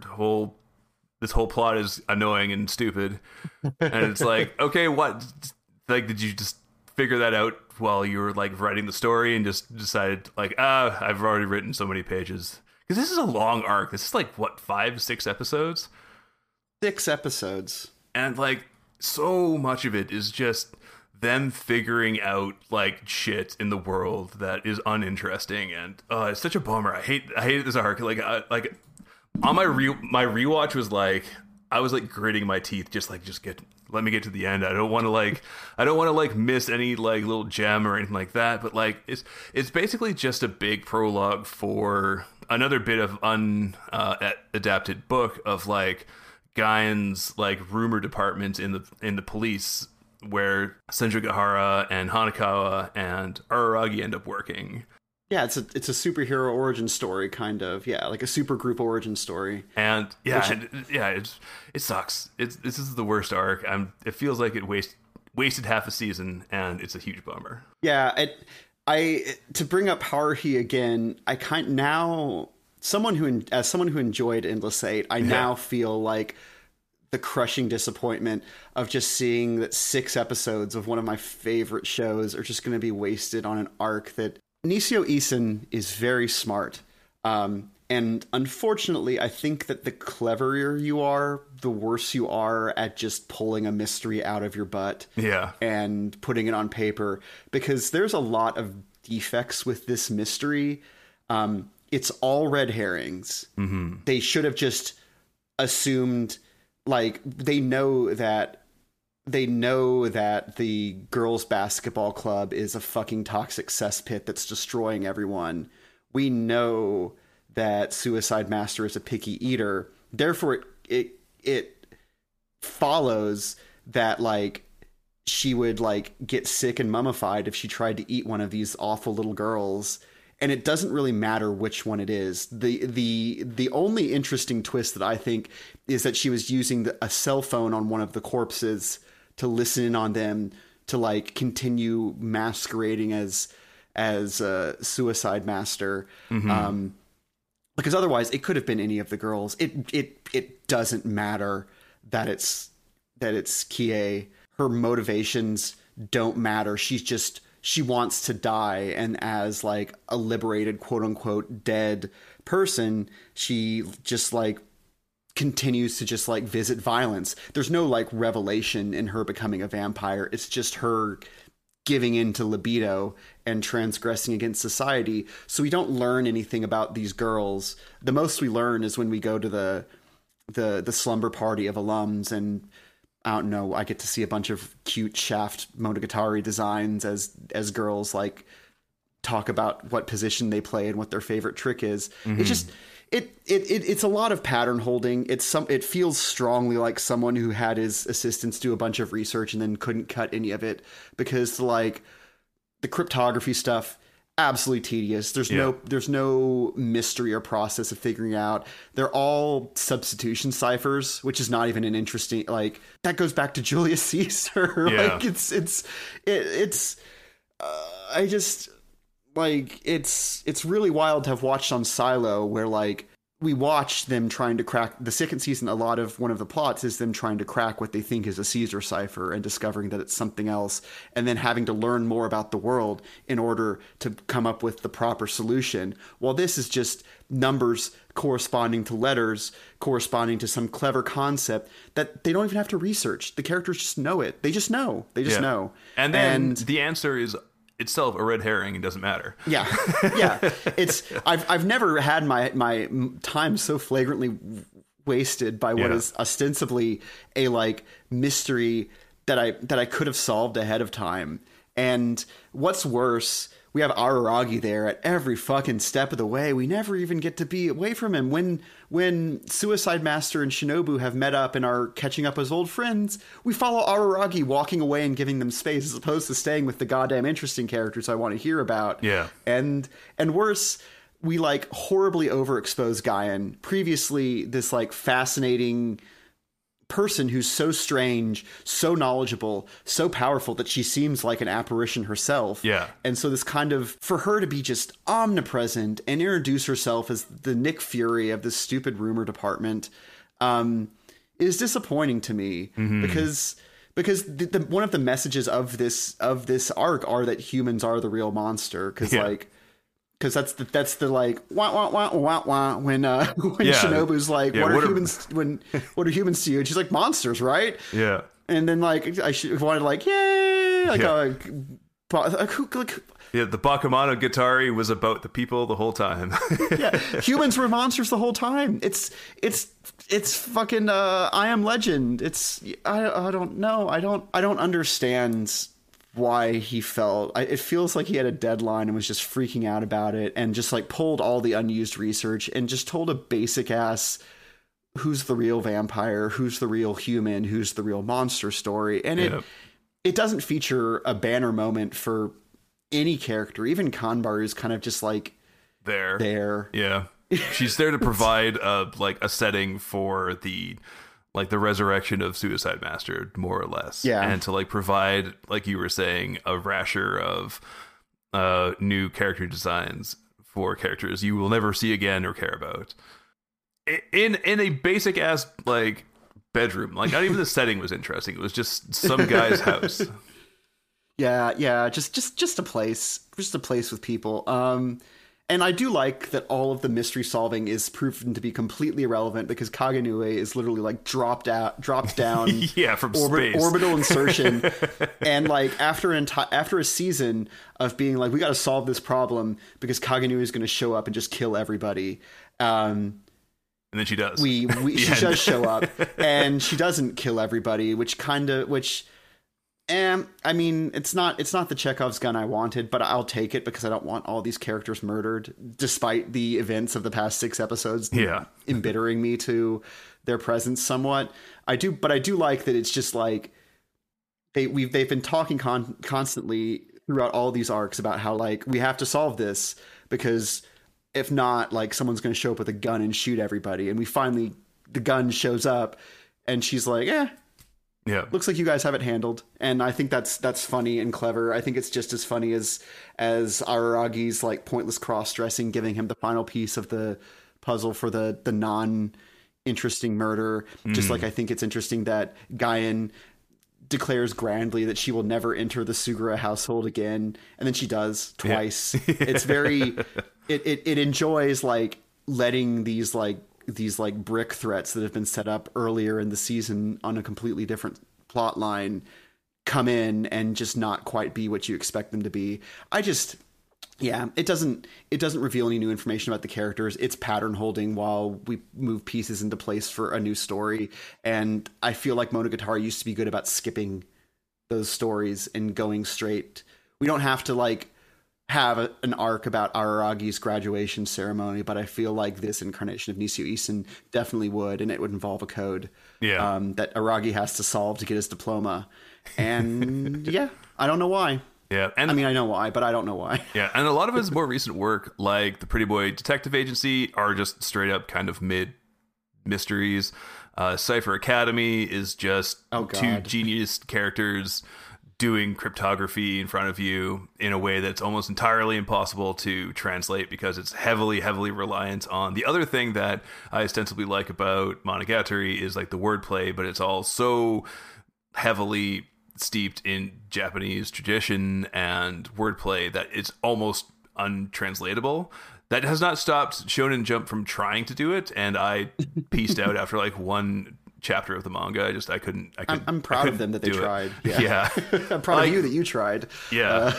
this whole plot is annoying and stupid. And it's like, okay, what? Like, did you just figure that out while you were like writing the story and just decided like, I've already written so many pages? Because this is a long arc. This is like, what, 5-6 episodes? 6 episodes. And like, so much of it is just them figuring out like shit in the world that is uninteresting. And it's such a bummer. I hate this arc. On my rewatch was like, I was like gritting my teeth, let me get to the end. I don't want to miss any like little gem or anything like that. But like, it's basically just a big prologue for another bit of adapted book of like Gaian's like rumor department in the police, where Senjugahara and Hanakawa and Araragi end up working. Yeah, it's a superhero origin story, kind of. Yeah, like a supergroup origin story. And it sucks. This is the worst arc. It feels like it wasted half a season, and it's a huge bummer. Yeah, to bring up Haruhi again, as someone who enjoyed Endless Eight, I now feel like the crushing disappointment of just seeing that 6 episodes of one of my favorite shows are just going to be wasted on an arc that Nisio Isin is very smart. And unfortunately, I think that the cleverer you are, the worse you are at just pulling a mystery out of your butt and putting it on paper. Because there's a lot of defects with this mystery. It's all red herrings. Mm-hmm. They should have just assumed, like, they know that the girls' basketball club is a fucking toxic cesspit that's destroying everyone. We know that Suicide Master is a picky eater. Therefore, it follows that, like, she would, like, get sick and mummified if she tried to eat one of these awful little girls. And it doesn't really matter which one it is. The only interesting twist that I think is that she was using a cell phone on one of the corpses to listen in on them, to like continue masquerading as a Suicide Master. Mm-hmm. Because otherwise it could have been any of the girls. It doesn't matter that it's Kie. Her motivations don't matter. She wants to die, and as like a liberated, quote unquote, dead person, she just like continues to just like visit violence. There's no like revelation in her becoming a vampire. It's just her giving in to libido and transgressing against society. So we don't learn anything about these girls. The most we learn is when we go to the slumber party of alums, and I don't know, I get to see a bunch of cute Shaft Monogatari designs as girls like talk about what position they play and what their favorite trick is. Mm-hmm. It just it's a lot of pattern holding. It feels strongly like someone who had his assistants do a bunch of research and then couldn't cut any of it, because like the cryptography stuff, absolutely tedious. There's no mystery or process of figuring out. They're all substitution ciphers, which is not even an interesting, like, that goes back to Julius Caesar. Yeah. Like it's I just, like, it's really wild to have watched on Silo, where like we watch them trying to crack the second season. A lot of one of the plots is them trying to crack what they think is a Caesar cipher and discovering that it's something else, and then having to learn more about the world in order to come up with the proper solution. While this is just numbers corresponding to letters, corresponding to some clever concept that they don't even have to research. The characters just know it. They just know. They just know. And then the answer is itself a red herring. It doesn't matter. Yeah. It's I've never had my time so flagrantly wasted by what is ostensibly a like mystery that I could have solved ahead of time. And what's worse, we have Araragi there at every fucking step of the way. We never even get to be away from him. When Suicide Master and Shinobu have met up and are catching up as old friends, we follow Araragi walking away and giving them space, as opposed to staying with the goddamn interesting characters I want to hear about. Yeah. And worse, we like horribly overexpose Guyan. Previously, this like fascinating person who's so strange, so knowledgeable, so powerful that she seems like an apparition herself. Yeah. And so this kind of, for her to be just omnipresent and introduce herself as the Nick Fury of this stupid rumor department, is disappointing to me. Because the one of the messages of this arc are that humans are the real monster. Because that's the like wah wah wah wah wah when Shinobu's like, what are humans to you? And she's like, monsters, right? Yeah. And then like I wanted like, yay, like the Bakemono Guitari was about the people the whole time. Yeah, humans were monsters the whole time. It's fucking I Am Legend. I don't know. I don't understand why he felt. It feels like he had a deadline and was just freaking out about it, and just like pulled all the unused research and just told a basic ass who's the real vampire, who's the real human, who's the real monster story. And it doesn't feature a banner moment for any character. Even Kanbaru is kind of just like there. Yeah. She's there to provide like a setting for the resurrection of Suicide Master, more or less. Yeah. And to like provide, like you were saying, a rasher of new character designs for characters you will never see again or care about. In a basic ass like bedroom. Like not even the setting was interesting. It was just some guy's house. Yeah, just a place. Just a place with people. And I do like that all of the mystery solving is proven to be completely irrelevant, because Kagenue is literally like dropped down from space. Orbital insertion. And like after a season of being like, we got to solve this problem because Kagenue is going to show up and just kill everybody. And then she does. She does show up, and she doesn't kill everybody, I mean, it's not the Chekhov's gun I wanted, but I'll take it because I don't want all these characters murdered, despite the events of the past 6 episodes embittering me to their presence somewhat. I do like that it's just like they've been talking constantly throughout all these arcs about how like we have to solve this, because if not, like someone's going to show up with a gun and shoot everybody. And the gun shows up, and she's like, yeah, looks like you guys have it handled. And I think that's funny and clever. I think it's just as funny as Araragi's like pointless cross-dressing, giving him the final piece of the puzzle for the non-interesting murder. Just like I think it's interesting that Guyan declares grandly that she will never enter the Sugura household again, and then she does twice. Yeah. It's very it enjoys like letting these brick threats that have been set up earlier in the season on a completely different plot line come in and just not quite be what you expect them to be. It doesn't reveal any new information about the characters. It's pattern holding while we move pieces into place for a new story. And I feel like Monogatari used to be good about skipping those stories and going straight. We don't have to like have an arc about Araragi's graduation ceremony, but I feel like this incarnation of Nisio Isin definitely would, and it would involve a code that Araragi has to solve to get his diploma. And I don't know why. Yeah, and I mean, I know why, but I don't know why. yeah, and a lot of his more recent work, like the Pretty Boy Detective Agency, are just straight up kind of mid mysteries. Cypher Academy is just two genius characters doing cryptography in front of you in a way that's almost entirely impossible to translate because it's heavily reliant on the other thing that I ostensibly like about Monogatari is like the wordplay, but it's all so heavily steeped in Japanese tradition and wordplay that it's almost untranslatable. That has not stopped Shonen Jump from trying to do it, and I pieced out after like one chapter of the manga. I couldn't. I'm proud of them that they tried. Yeah. I'm proud of you that you tried. Yeah.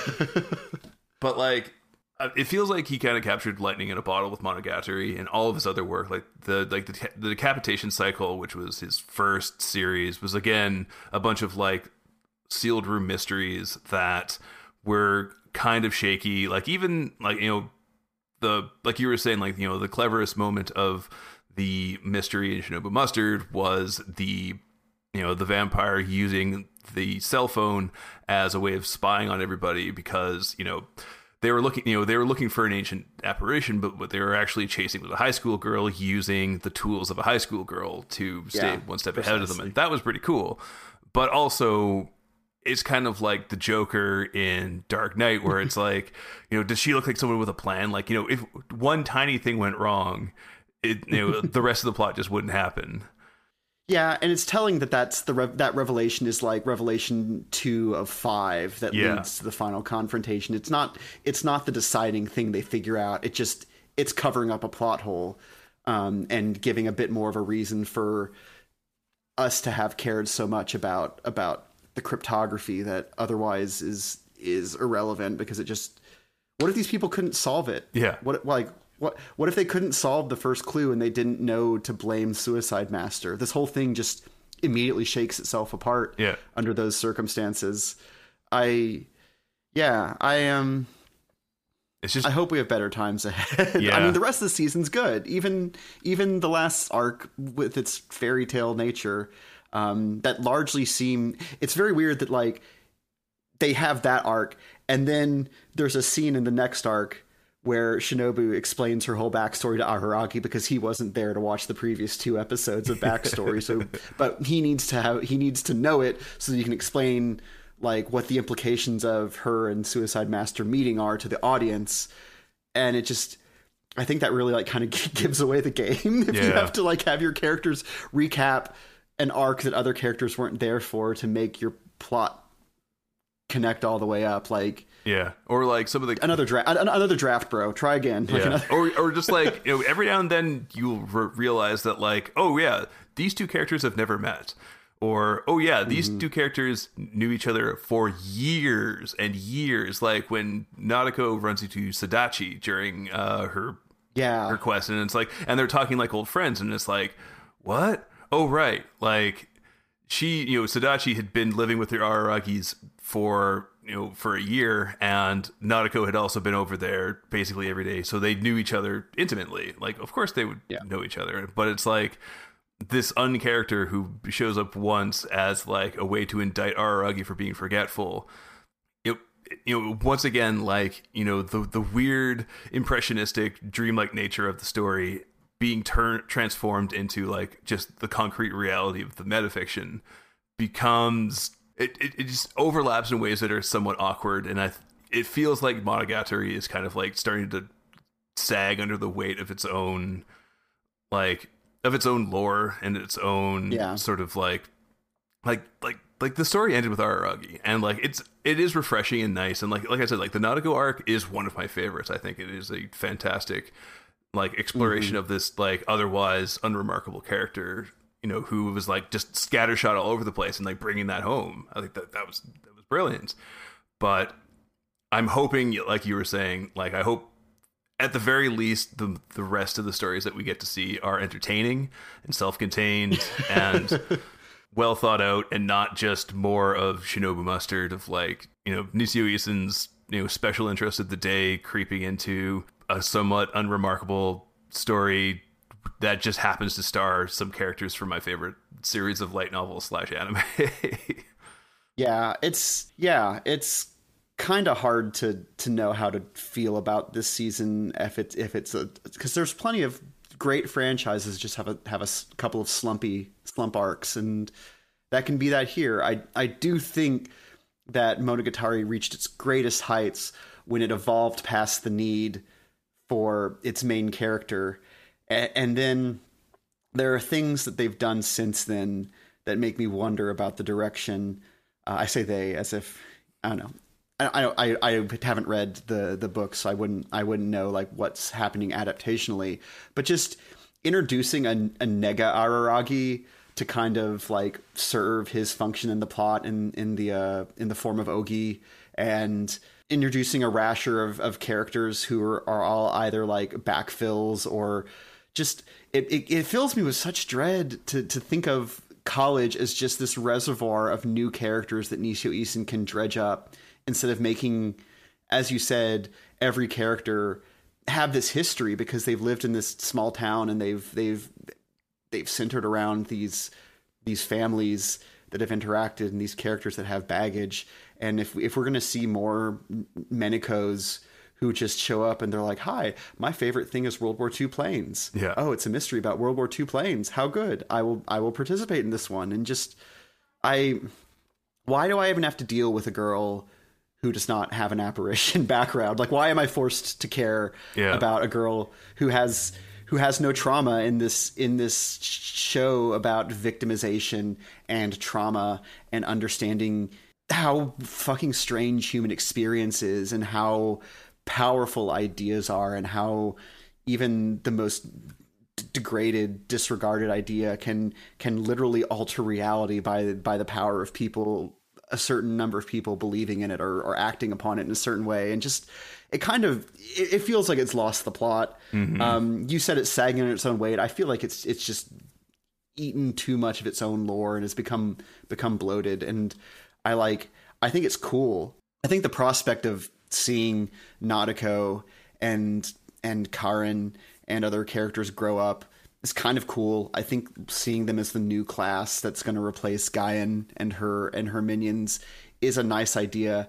But like, it feels like he kind of captured lightning in a bottle with Monogatari and all of his other work. Like the Decapitation Cycle, which was his first series, was again a bunch of like sealed room mysteries that were kind of shaky. Like even like, like you were saying, like, the cleverest moment of the mystery in Shinobu Mustard was the vampire using the cell phone as a way of spying on everybody because, they were looking for an ancient apparition, but what they were actually chasing was a high school girl using the tools of a high school girl to stay one step ahead of them. And that was pretty cool. But also, it's kind of like the Joker in Dark Knight, where it's like, does she look like someone with a plan? Like, if one tiny thing went wrong, the rest of the plot just wouldn't happen. Yeah, and it's telling that that revelation is like revelation 2 of 5 that leads to the final confrontation. It's not the deciding thing they figure out. It's covering up a plot hole, and giving a bit more of a reason for us to have cared so much about the cryptography that otherwise is irrelevant because it just. What if these people couldn't solve it? Yeah. What if they couldn't solve the first clue and they didn't know to blame Suicide Master? This whole thing just immediately shakes itself apart under those circumstances. I am. It's just. I hope we have better times ahead. Yeah. I mean, the rest of the season's good. Even the last arc with its fairy tale nature, that largely seem. It's very weird that like they have that arc, and then there's a scene in the next arc where Shinobu explains her whole backstory to Araragi because he wasn't there to watch the previous 2 episodes of backstory. So, but he needs to know it so that you can explain like what the implications of her and Suicide Master meeting are to the audience. And it just, I think that really like kind of gives away the game if you have to like have your characters recap an arc that other characters weren't there for to make your plot connect all the way up. Like, yeah, or like some of the another draft, bro. Try again. Like or just like every now and then you'll realize that like, oh yeah, these 2 characters have never met, or oh yeah, these 2 characters knew each other for years and years. Like when Nadeko runs into Sadachi during her quest, and it's like, and they're talking like old friends, and it's like, what? Oh right, like she, Sadachi had been living with her Araragis for a year, and Nadeko had also been over there basically every day, so they knew each other intimately. Like, of course they would know each other, but it's like this uncharacter who shows up once as like a way to indict Araragi for being forgetful. Once again, like, the weird impressionistic dreamlike nature of the story being transformed into like just the concrete reality of the metafiction becomes it just overlaps in ways that are somewhat awkward, and it feels like Monogatari is kind of like starting to sag under the weight of its own lore and its own sort of like the story ended with Araragi, and like it is refreshing and nice, and like I said, like the Nadeko arc is one of my favorites. I think it is a fantastic like exploration of this like otherwise unremarkable character, who was like just scattershot all over the place, and like bringing that home. I think that was brilliant. But I'm hoping, like you were saying, like I hope at the very least the rest of the stories that we get to see are entertaining and self-contained and well thought out, and not just more of Shinobu Mustard of like, Nisio Isen's special interest of the day creeping into a somewhat unremarkable story that just happens to star some characters from my favorite series of light novels / anime. It's kind of hard to know how to feel about this season if it's because there's plenty of great franchises just have a couple of slump arcs, and that can be that here. I do think that Monogatari reached its greatest heights when it evolved past the need for its main character, and then there are things that they've done since then that make me wonder about the direction. I say they as if I don't know. I haven't read the books, so I wouldn't know like what's happening adaptationally, but just introducing a Nega Araragi to kind of like serve his function in the plot in the form of Ogi, and introducing a rasher of characters who are all either like backfills or just it fills me with such dread to think of college as just this reservoir of new characters that Nishio Isin can dredge up, instead of making, as you said, every character have this history because they've lived in this small town and they've centered around these families that have interacted and these characters that have baggage. And if we're going to see more Menekos who just show up and they're like, "Hi, my favorite thing is World War II planes. Yeah. Oh, it's a mystery about World War II planes. How good. I will participate in this one." And just why do I even have to deal with a girl who does not have an apparition background? Like, why am I forced to care about a girl who has no trauma in this show about victimization and trauma and understanding how fucking strange human experience is and how powerful ideas are and how even the most degraded, disregarded idea can literally alter reality by the power of people, a certain number of people believing in it or acting upon it in a certain way. And just it feels like it's lost the plot. Mm-hmm. You said it's sagging in its own weight. I feel like it's just eaten too much of its own lore and has become bloated. And I think it's cool. I think the prospect of seeing Nadeko and Karin and other characters grow up is kind of cool. I think seeing them as the new class that's going to replace Gaian and her minions is a nice idea.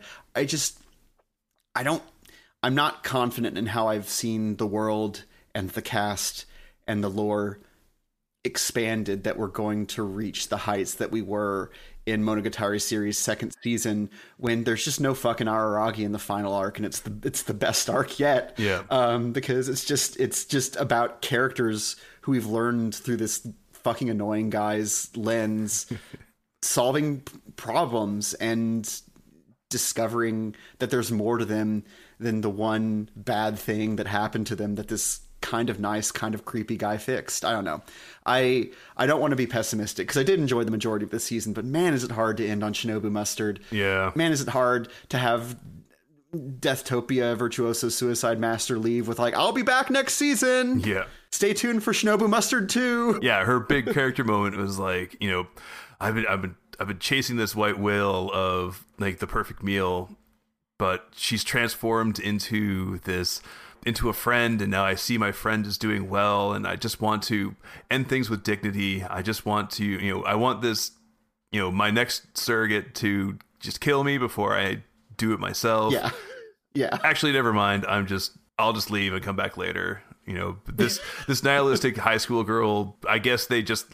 I'm not confident in how I've seen the world and the cast and the lore expanded that we're going to reach the heights that we were in Monogatari series second season, when there's just no fucking Araragi in the final arc, and it's the best arc yet. Yeah. Because it's just about characters who we've learned through this fucking annoying guy's lens, solving problems and discovering that there's more to them than the one bad thing that happened to them that this kind of nice, kind of creepy guy fixed. I don't know. I don't want to be pessimistic because I did enjoy the majority of the season, but man, is it hard to end on Shinobu Mustard. Yeah. Man, is it hard to have Deathtopia Virtuoso Suicide Master leave with like, "I'll be back next season." Yeah. Stay tuned for Shinobu Mustard 2. Yeah, her big character moment was like, I've been chasing this white whale of like the perfect meal, but she's transformed into a friend, and now I see my friend is doing well, and I just want to end things with dignity. I just want to, I want this, my next surrogate to just kill me before I do it myself. Yeah. Yeah. Actually, never mind. I'll just leave and come back later. This nihilistic high school girl, I guess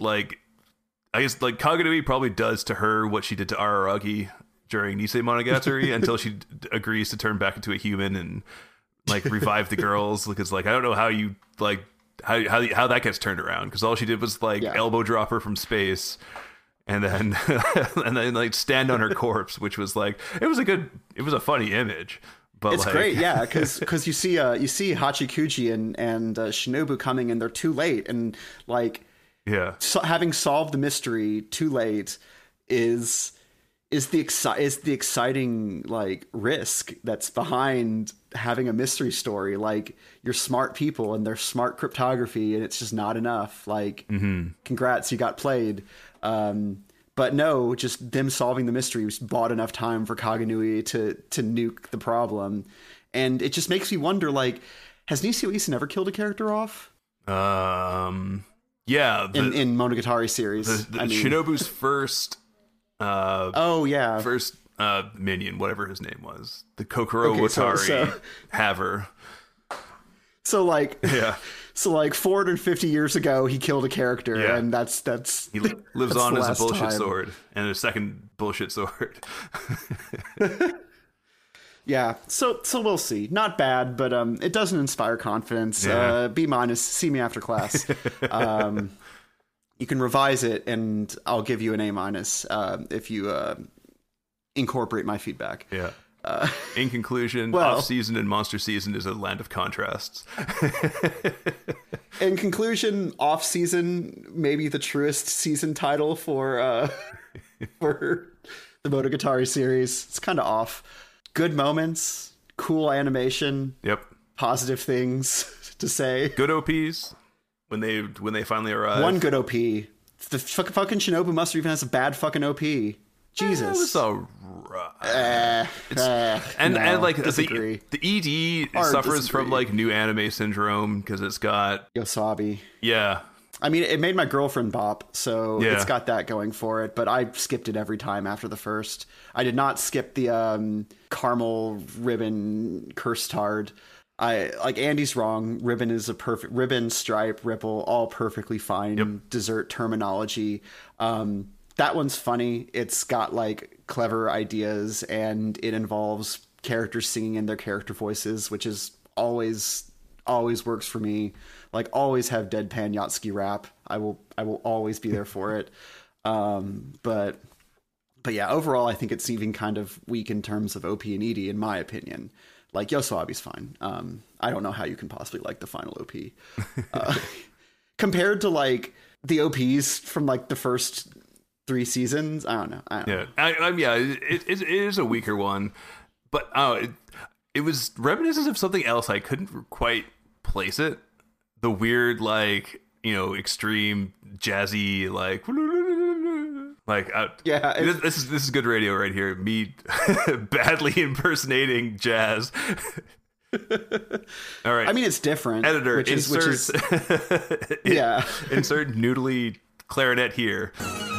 Kaganui probably does to her what she did to Araragi during Nisei Monogatari until she agrees to turn back into a human and like revive the girls. Because like, I don't know how you like how that gets turned around, because all she did was like elbow drop her from space and then like stand on her corpse, which was like, it was a funny image. But it's great, yeah, because you see Hachikuji and Shinobu coming, and they're too late, and like, yeah, having solved the mystery too late is the exciting like risk that's behind having a mystery story. Like, you're smart people and they're smart cryptography, and it's just not enough. Like, Congrats, you got played. But no, just them solving the mystery bought enough time for Kaganui to nuke the problem. And it just makes me wonder, like, has Nishio Isin ever killed a character off? Yeah. In Monogatari series. Shinobu's first... oh, yeah. First minion, whatever his name was, the Kokoro Okay, Watari Haver. So like, Yeah. So like 450 years ago, he killed a character, Yeah. and that's He lives that's on the as a last bullshit time. sword and a second bullshit sword. Yeah, so we'll see. Not bad, but it doesn't inspire confidence. Yeah. B-. See me after class. You can revise it, and I'll give you an A- if you incorporate my feedback. Yeah. In conclusion, well- off-season and monster season is a land of contrasts. In conclusion, off season, maybe the truest season title for for the Monogatari series. It's kind of off. Good moments, cool animation, Yep. positive things to say. Good OPs when they finally arrive. One good OP. The fucking Shinobu Master even has a bad fucking OP. Jesus. It's all right. And like disagree. the ED Hard suffers disagree. from like new anime syndrome because it's got Yosabi. yeah. I mean, it made my girlfriend bop, so Yeah. it's got that going for it. But I skipped it every time after the first. I did not skip the caramel ribbon cursed hard. I like Andy's wrong. Ribbon is a perfect ribbon, stripe, ripple, all perfectly fine dessert terminology. That one's funny. It's got like clever ideas, and it involves characters singing in their character voices, which is always works for me. Like, always have deadpan Yatsuki rap. I will always be there for it. But yeah, overall, I think it's even kind of weak in terms of OP and ED, in my opinion. Like, Yosoabi's fine. I don't know how you can possibly like the final OP. Compared to like the OPs from like the first 3 seasons, I don't know. Yeah, it is a weaker one, but it was reminiscent of something else. I couldn't quite place it. The weird, like, extreme jazzy, like Yeah, this is good radio right here. Me badly impersonating jazz. All right. I mean, it's different. Editor, which is yeah. Insert noodly clarinet here.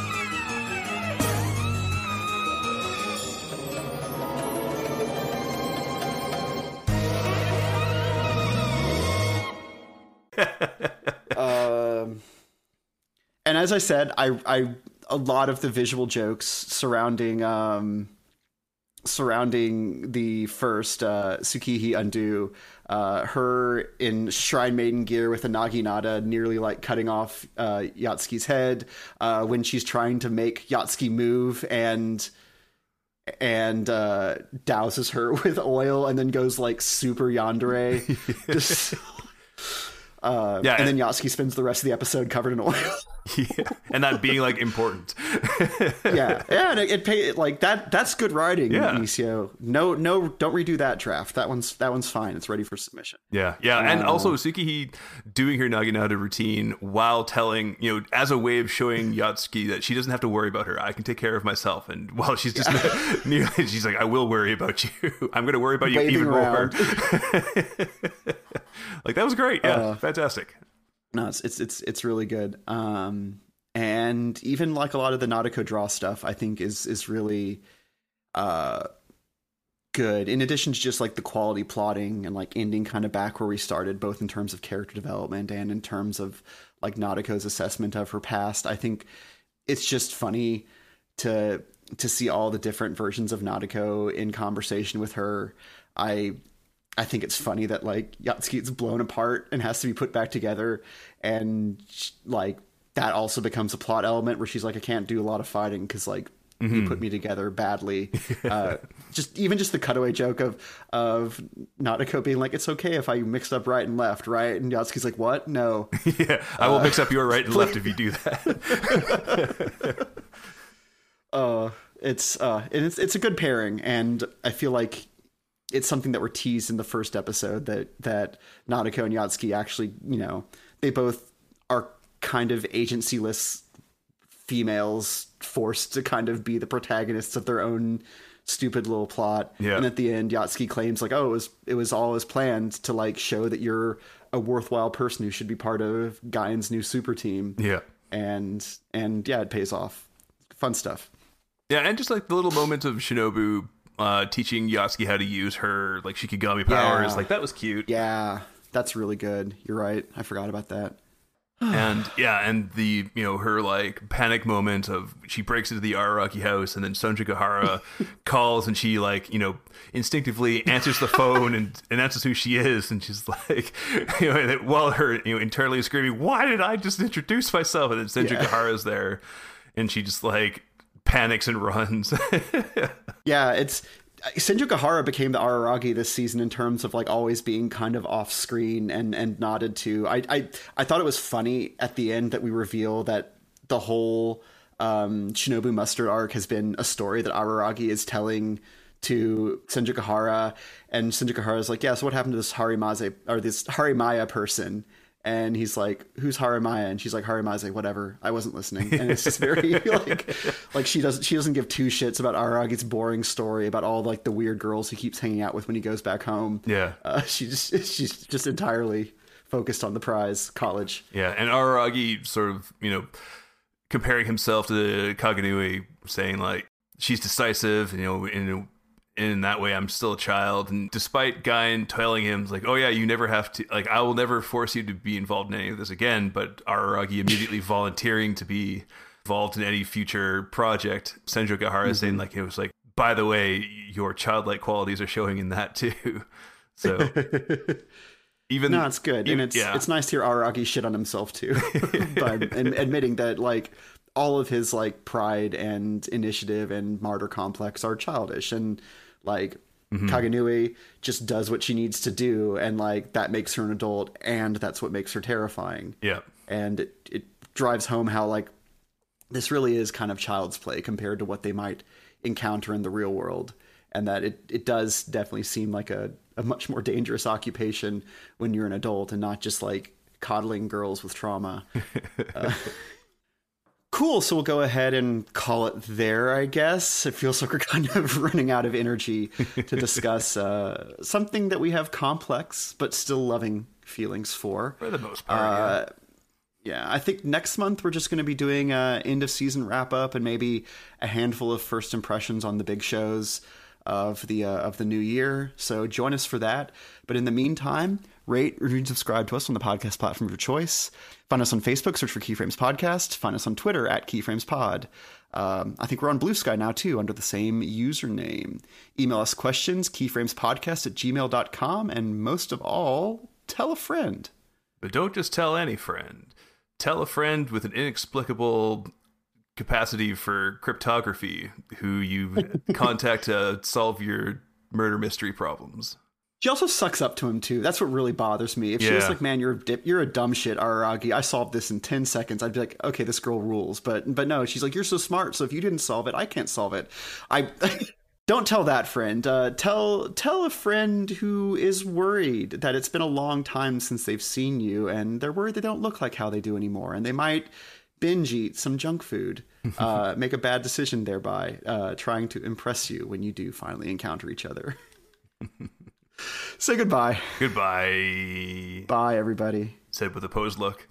And as I said, I a lot of the visual jokes surrounding the first Tsukihi Undo, her in Shrine Maiden gear with a naginata nearly like cutting off Yatsuki's head, when she's trying to make Yatsuki move and douses her with oil and then goes like super yandere. Just and then Yatsuki spends the rest of the episode covered in oil. Yeah, and that being like important. yeah, and it like that. That's good writing, Yeah. Nisio. No, don't redo that draft. That one's fine. It's ready for submission. Yeah, and also Tsukihi doing her naginata routine while telling, as a way of showing Yatsuki that she doesn't have to worry about her. I can take care of myself. And while she's just she's like, I will worry about you. I'm going to worry about you Waving even around. more. Like, that was great. Yeah, fantastic. No, it's really good. And even like a lot of the Nautico draw stuff, I think is really good. In addition to just like the quality plotting and like ending kind of back where we started, both in terms of character development and in terms of like Nautico's assessment of her past. I think it's just funny to see all the different versions of Nautico in conversation with her. I think it's funny that like Yatsuki gets blown apart and has to be put back together, and like that also becomes a plot element where she's like, I can't do a lot of fighting because like you put me together badly. just the cutaway joke of Nautico being like, it's okay if I mixed up right and left, right? And Yatsuki's like, what? No. Yeah, I will mix up your right and left if you do that. It's a good pairing, and I feel like it's something that were teased in the first episode that Nautico and Yatsuki actually, they both are kind of agencyless females forced to kind of be the protagonists of their own stupid little plot. Yeah. And at the end, Yatsuki claims like, oh, it was all as planned to like show that you're a worthwhile person who should be part of Gaien's new super team. Yeah. And yeah, it pays off. Fun stuff. Yeah, and just like the little moment of Shinobu teaching Yasuki how to use her like Shikigami powers, like that was cute. Yeah, that's really good. You're right. I forgot about that. And and the her like panic moment of she breaks into the Araragi house and then Sanjukahara calls and she like instinctively answers the phone and announces who she is, and she's like while her internally screaming, why did I just introduce myself? And then Sanjukahara's there and she just like panics and runs. Yeah, it's Senju became the Araragi this season in terms of like always being kind of off screen and nodded to. I thought it was funny at the end that we reveal that the whole Shinobu Mustard arc has been a story that Araragi is telling to Senju, and Senju is like, yeah, so what happened to this Harimaze or this Harimaya person? And he's like, who's Harimaya? And she's like, Harimaze, whatever. I wasn't listening. And it's just very like she doesn't give two shits about Araragi's boring story about all like the weird girls he keeps hanging out with when he goes back home. Yeah. She's just entirely focused on the prize, college. Yeah. And Araragi sort of, comparing himself to Kaganui, saying like, she's decisive, in that way I'm still a child. And despite Guyan telling him like, oh yeah, you never have to, like, I will never force you to be involved in any of this again, but Araragi immediately volunteering to be involved in any future project, Senjukahara saying like, it was like, by the way, your childlike qualities are showing in that too. So even no, it's good. And it's nice to hear Araragi shit on himself too, but admitting that like all of his like pride and initiative and martyr complex are childish, and like Kaganui just does what she needs to do, and like that makes her an adult, and that's what makes her terrifying. Yeah. And it drives home how like this really is kind of child's play compared to what they might encounter in the real world, and that it does definitely seem like a much more dangerous occupation when you're an adult and not just like coddling girls with trauma. Cool. So we'll go ahead and call it there, I guess. It feels like we're kind of running out of energy to discuss something that we have complex but still loving feelings for. For the most part, yeah. I think next month we're just going to be doing a end of season wrap up and maybe a handful of first impressions on the big shows of the new year. So join us for that. But in the meantime, rate, review, and subscribe to us on the podcast platform of your choice. Find us on Facebook, search for Keyframes Podcast. Find us on Twitter at KeyframesPod. I think we're on Blue Sky now, too, under the same username. Email us questions, keyframespodcast@gmail.com. And most of all, tell a friend. But don't just tell any friend. Tell a friend with an inexplicable capacity for cryptography who you contact to solve your murder mystery problems. She also sucks up to him, too. That's what really bothers me. If she was like, man, you're a dumb shit, Araragi. I solved this in 10 seconds. I'd be like, okay, this girl rules. But no, she's like, you're so smart. So if you didn't solve it, I can't solve it. Don't tell that friend. Tell a friend who is worried that it's been a long time since they've seen you, and they're worried they don't look like how they do anymore, and they might binge eat some junk food, make a bad decision thereby, trying to impress you when you do finally encounter each other. Say goodbye. Goodbye. Bye, everybody. Said with a posed look.